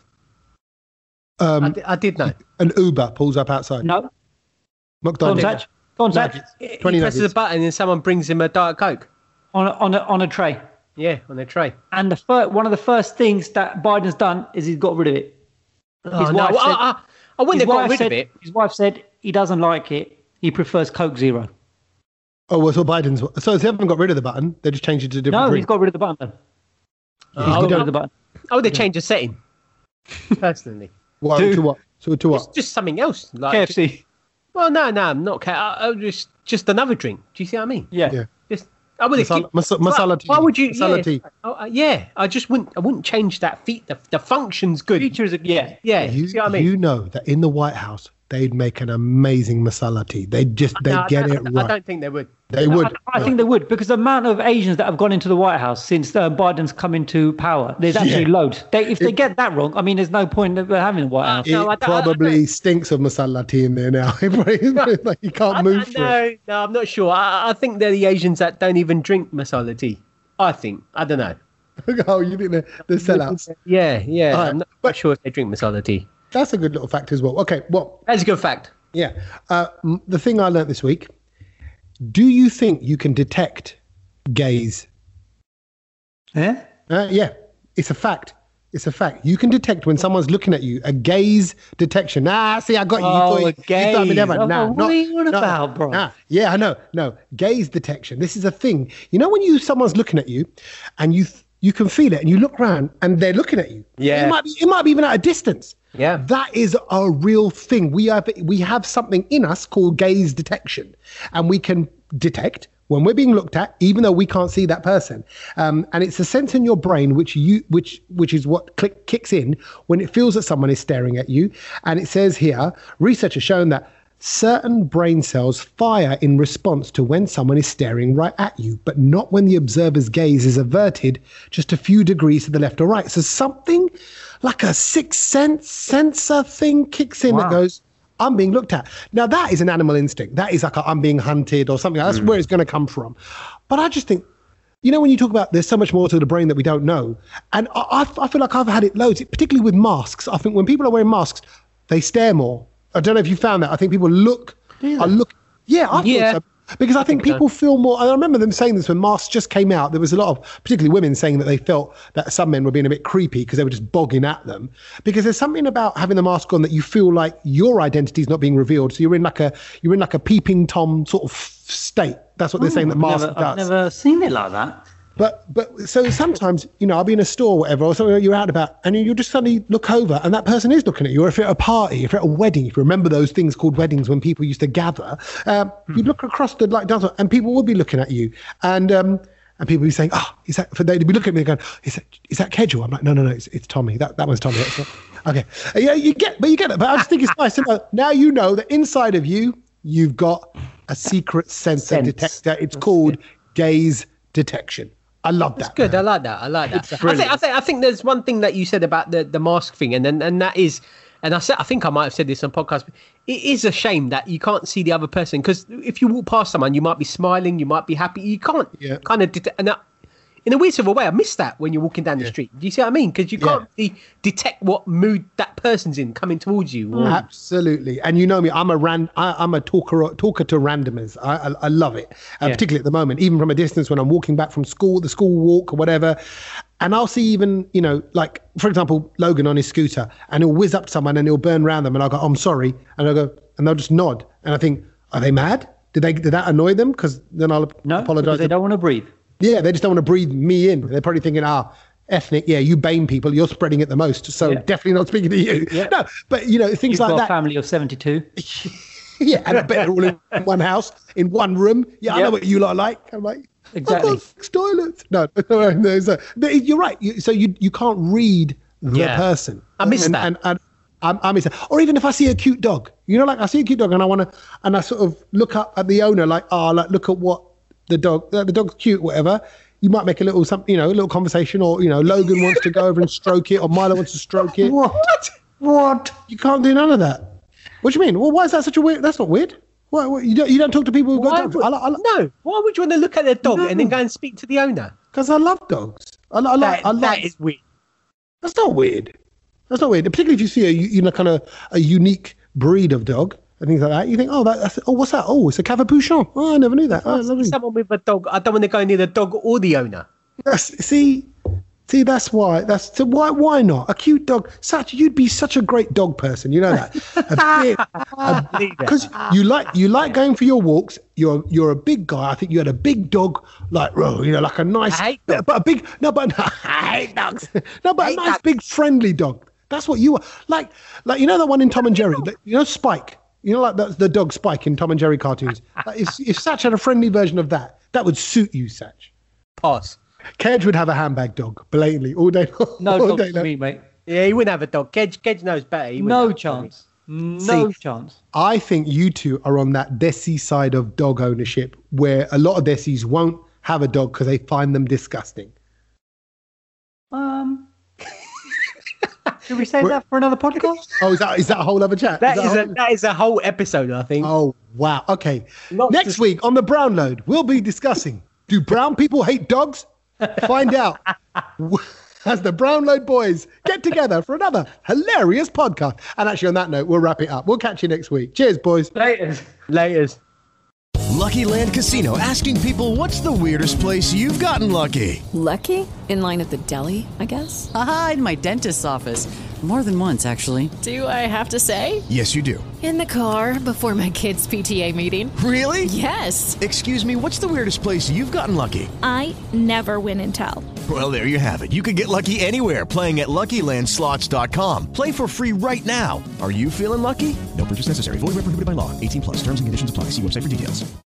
Speaker 3: Um,
Speaker 6: I, di- I did know.
Speaker 3: an Uber pulls up outside.
Speaker 5: No? Go on,
Speaker 3: McDonald's.
Speaker 5: Satch. Go on, Satch.
Speaker 3: Nuggets.
Speaker 6: He
Speaker 3: twenty
Speaker 6: presses
Speaker 3: nuggets.
Speaker 6: a button and someone brings him a Diet Coke.
Speaker 5: On a, on, a, on a tray.
Speaker 6: Yeah, on their tray.
Speaker 5: And the fir- one of the first things that Biden's done is he's got rid of it.
Speaker 6: Oh,
Speaker 5: His
Speaker 6: no.
Speaker 5: wife
Speaker 6: Well,
Speaker 5: said-
Speaker 6: I, I, I wouldn't
Speaker 5: His
Speaker 6: have got
Speaker 5: wife
Speaker 6: rid
Speaker 5: said,
Speaker 6: of it.
Speaker 5: His wife said he doesn't like it. He prefers Coke Zero.
Speaker 3: Oh, well, so Biden's. So they haven't got rid of the button. They just changed it to a different.
Speaker 5: No,
Speaker 3: drink.
Speaker 5: he's got rid of the button. He's
Speaker 6: Oh,
Speaker 5: got rid
Speaker 6: oh,
Speaker 5: of the button.
Speaker 6: Oh, they changed the setting. Personally,
Speaker 3: What,
Speaker 5: Dude.
Speaker 3: to what? So to
Speaker 6: it's
Speaker 3: what?
Speaker 6: just something else. Like,
Speaker 5: K F C.
Speaker 6: well, no, no, I'm not. Ca- I, I just just another drink. Do you see what I mean?
Speaker 5: Yeah.
Speaker 3: Yeah.
Speaker 6: Just I would
Speaker 3: Masala, mas- masala tea.
Speaker 6: Why would you?
Speaker 3: Masala
Speaker 6: yeah,
Speaker 3: tea.
Speaker 6: oh, uh, yeah, I just wouldn't. I wouldn't change that feat. The, the function's good.
Speaker 5: Features, are- yeah.
Speaker 6: Yeah,
Speaker 3: You,
Speaker 6: see what I mean?
Speaker 3: you know that in the White House they'd make an amazing masala tea. They'd just they'd
Speaker 6: No, I
Speaker 3: get
Speaker 6: don't-
Speaker 3: it
Speaker 6: I
Speaker 3: right.
Speaker 6: don't think they would.
Speaker 3: They would.
Speaker 5: I, I think they would, because the amount of Asians that have gone into the White House since uh, Biden's come into power, there's actually
Speaker 3: Yeah.
Speaker 5: loads. They, if they get that wrong, I mean, there's no point of having the White House.
Speaker 3: It
Speaker 6: No, I don't- I- I
Speaker 3: probably stinks of masala tea in there now. It probably- like you can't
Speaker 6: I,
Speaker 3: move
Speaker 6: I,
Speaker 3: for it.
Speaker 6: no, no, I'm not sure. I, I think they're the Asians that don't even drink masala tea. I think. I don't know.
Speaker 3: Oh, you think they're, they're sellouts?
Speaker 6: Yeah, yeah.
Speaker 3: All right,
Speaker 6: I'm not
Speaker 3: but-
Speaker 6: sure if they drink masala tea.
Speaker 3: That's a good little fact as well. Okay, well,
Speaker 6: That's a good fact.
Speaker 3: yeah. Uh, m- the thing I learnt this week. Do you think you can detect gaze?
Speaker 5: Yeah?
Speaker 3: Uh, yeah, it's a fact. It's a fact. You can detect when someone's looking at you. A gaze detection. Ah, see, I got you. You
Speaker 5: Oh,
Speaker 3: thought you-
Speaker 5: a
Speaker 3: you thought I'd be
Speaker 5: gaze.
Speaker 3: never-
Speaker 5: Oh,
Speaker 3: Nah,
Speaker 5: what
Speaker 3: not-
Speaker 5: are you on
Speaker 3: not-
Speaker 5: about, bro?
Speaker 3: nah. Yeah, I know. No, gaze detection. This is a thing. You know when you someone's looking at you, and you th- you can feel it, and you look around, and they're looking at you.
Speaker 6: Yeah.
Speaker 3: It might be. It might be even at a distance.
Speaker 6: Yeah.
Speaker 3: That is a real thing. We have we have something in us called gaze detection, and we can detect when we're being looked at, even though we can't see that person. Um, and it's a sense in your brain which you which which is what click, kicks in when it feels that someone is staring at you. And it says here, research has shown that certain brain cells fire in response to when someone is staring right at you, but not when the observer's gaze is averted just a few degrees to the left or right. So something like a sixth sense sensor thing kicks in that
Speaker 5: Wow.
Speaker 3: goes, I'm being looked at. Now, that is an animal instinct. That is like a, I'm being hunted or something. That's where it's going to come from. But I just think, you know, when you talk about there's so much more to the brain that we don't know. And I, I, I feel like I've had it loads, particularly with masks. I think when people are wearing masks, they stare more. I don't know if you found that. I think people look, are look. Yeah, I
Speaker 6: Yeah.
Speaker 3: thought so. Because I, think,
Speaker 6: think so.
Speaker 3: people feel more. I remember them saying this when masks just came out. There was a lot of, particularly women, saying that they felt that some men were being a bit creepy because they were just bogging at them. Because there's something about having the mask on that you feel like your identity is not being revealed. So you're in like a you're in like a peeping tom sort of state. That's what they're saying that
Speaker 5: I've
Speaker 3: mask
Speaker 5: never,
Speaker 3: does.
Speaker 5: I've never seen it like that.
Speaker 3: But but so sometimes, you know, I'll be in a store or whatever, or something you're out about, and you'll just suddenly look over and that person is looking at you. Or if you're at a party, if you're at a wedding, if you remember those things called weddings when people used to gather, um, you look across the like dance hall and people would be looking at you. And um, and people would be saying, oh, is that, for they'd be looking at me going, is that, is that Kedgel? I'm like, no, no, no, it's, it's Tommy. That that one's Tommy. That's not. Okay. Uh, Yeah, you get, but you get it. But I just think it's nice to know. Now you know that inside of you, you've got a secret sensor
Speaker 5: Sense.
Speaker 3: detector. It's called gaze detection. I love that.
Speaker 6: Good. I like that. I like that. I think, I think I think there's one thing that you said about the, the mask thing, and then and that is, and I said I think I might have said this on podcast. But it is a shame that you can't see the other person, because if you walk past someone, you might be smiling, you might be happy, you can't
Speaker 3: Yeah.
Speaker 6: kind of det- and that, in a weird sort of way, I miss that when you're walking down the street. Do you see what I mean? Because you
Speaker 3: Yeah.
Speaker 6: can't really detect what mood that person's in coming towards you. Or,
Speaker 3: Absolutely, and you know me. I'm a ran. I, I'm a talker. Talker to randomers. I, I, I love it, uh,
Speaker 5: Yeah.
Speaker 3: particularly at the moment. Even from a distance, when I'm walking back from school, the school walk or whatever, and I'll see even you know, like for example, Logan on his scooter, and he'll whiz up to someone and he'll burn around them, and I'll go, "I'm sorry," and I'll go, and they'll just nod, and I think, are they mad? Did they did that annoy them? Because then I'll
Speaker 5: No,
Speaker 3: apologize.
Speaker 5: because they don't want to breathe.
Speaker 3: Yeah, they just don't want to breathe me in. They're probably thinking, ah, ethnic, yeah, you BAME people, you're spreading it the most. So
Speaker 5: Yeah.
Speaker 3: definitely not speaking to you. No, but, you know, things
Speaker 5: You've
Speaker 3: like
Speaker 5: got
Speaker 3: that.
Speaker 5: a family of seventy-two.
Speaker 3: Yeah, and I bet they're all in one house, in one room. Yeah, I
Speaker 5: Yeah.
Speaker 3: know what you lot are like. I'm like,
Speaker 5: Exactly.
Speaker 3: I've got six toilets. No, no, no, so, but you're right. You, so you you can't read the
Speaker 6: Yeah.
Speaker 3: person.
Speaker 6: I miss
Speaker 3: and,
Speaker 6: that.
Speaker 3: And, and, I, I miss that. Or even if I see a cute dog, you know, like I see a cute dog and I want to, and I sort of look up at the owner, like, oh, like, look at what the dog, the dog's cute, whatever. You might make a little something, you know, a little conversation, or you know, Logan wants to go over and stroke it, or Milo wants to stroke it.
Speaker 5: What? What?
Speaker 3: You can't do none of that. What do you mean? Well, why is that such a weird? That's not weird. What, what, you don't you don't talk to people who've
Speaker 6: Why
Speaker 3: got dogs?
Speaker 6: would-
Speaker 3: I, li- I, li-
Speaker 6: no, why would you want to look at their dog and then go and speak to the owner?
Speaker 3: Because I love dogs. I, li- I like.
Speaker 6: That,
Speaker 3: I like.
Speaker 6: that is weird.
Speaker 3: That's not weird. That's not weird. Particularly if you see a you you know kind of a unique breed of dog and things like that. You think, oh, that, that's oh, what's that? Oh, it's a Cavapouchon. Oh, I never knew that. Oh,
Speaker 6: I see
Speaker 3: lovely.
Speaker 6: someone with a dog, I don't want to go near the dog or the owner.
Speaker 3: Yes, see, See, that's why. That's so why. Why not a cute dog? Such you'd be such a great dog person. You know that. Because you like you like going for your walks. You're you're a big guy. I think you had a big dog, like oh, you know, like a nice,
Speaker 6: I hate
Speaker 3: but a big no, but I hate dogs. No, but a
Speaker 6: hate
Speaker 3: nice
Speaker 6: dogs.
Speaker 3: big friendly dog. That's what you are. Like like you know the one in Tom and Jerry. Like, you know Spike. You know like the, the dog Spike in Tom and Jerry cartoons. Like, if if Satch had a friendly version of that, that would suit you, Satch.
Speaker 6: Pass.
Speaker 3: Kedge would have a handbag dog, blatantly, all day long.
Speaker 5: No
Speaker 3: all
Speaker 5: dogs
Speaker 3: day
Speaker 5: for
Speaker 3: long.
Speaker 5: me, mate.
Speaker 6: Yeah, he wouldn't have a dog. Kedge, Kedge knows better. He wouldn't
Speaker 5: No
Speaker 6: have a dog.
Speaker 5: chance. No
Speaker 3: See,
Speaker 5: chance.
Speaker 3: I think you two are on that Desi side of dog ownership, where a lot of Desis won't have a dog because they find them disgusting.
Speaker 5: Um, should we save that for another podcast?
Speaker 3: Oh, is that is that a whole other chat?
Speaker 6: That
Speaker 3: is
Speaker 6: is
Speaker 3: that
Speaker 6: a
Speaker 3: whole-
Speaker 6: that is a whole episode, I think.
Speaker 3: Oh wow. Okay.
Speaker 6: Not
Speaker 3: Next
Speaker 6: just-
Speaker 3: week on the Brown Load, we'll be discussing: do brown people hate dogs? Find out as the Brown Load boys get together for another hilarious podcast. And actually, on that note, we'll wrap it up. We'll catch you next week. Cheers, boys.
Speaker 5: Later.
Speaker 6: Laters.
Speaker 8: Lucky Land Casino asking people, what's the weirdest place you've gotten lucky?
Speaker 9: Lucky? In line at the deli, I guess?
Speaker 10: Aha, in my dentist's office. More than once, actually.
Speaker 9: Do I have to say?
Speaker 8: Yes, you do.
Speaker 9: In the car before my kids' P T A meeting.
Speaker 8: Really?
Speaker 9: Yes.
Speaker 8: Excuse me, what's the weirdest place you've gotten lucky?
Speaker 11: I never win and tell.
Speaker 8: Well, there you have it. You can get lucky anywhere, playing at Lucky Land Slots dot com. Play for free right now. Are you feeling lucky? No purchase necessary. Void where prohibited by law. eighteen plus. Terms and conditions apply. See website for details.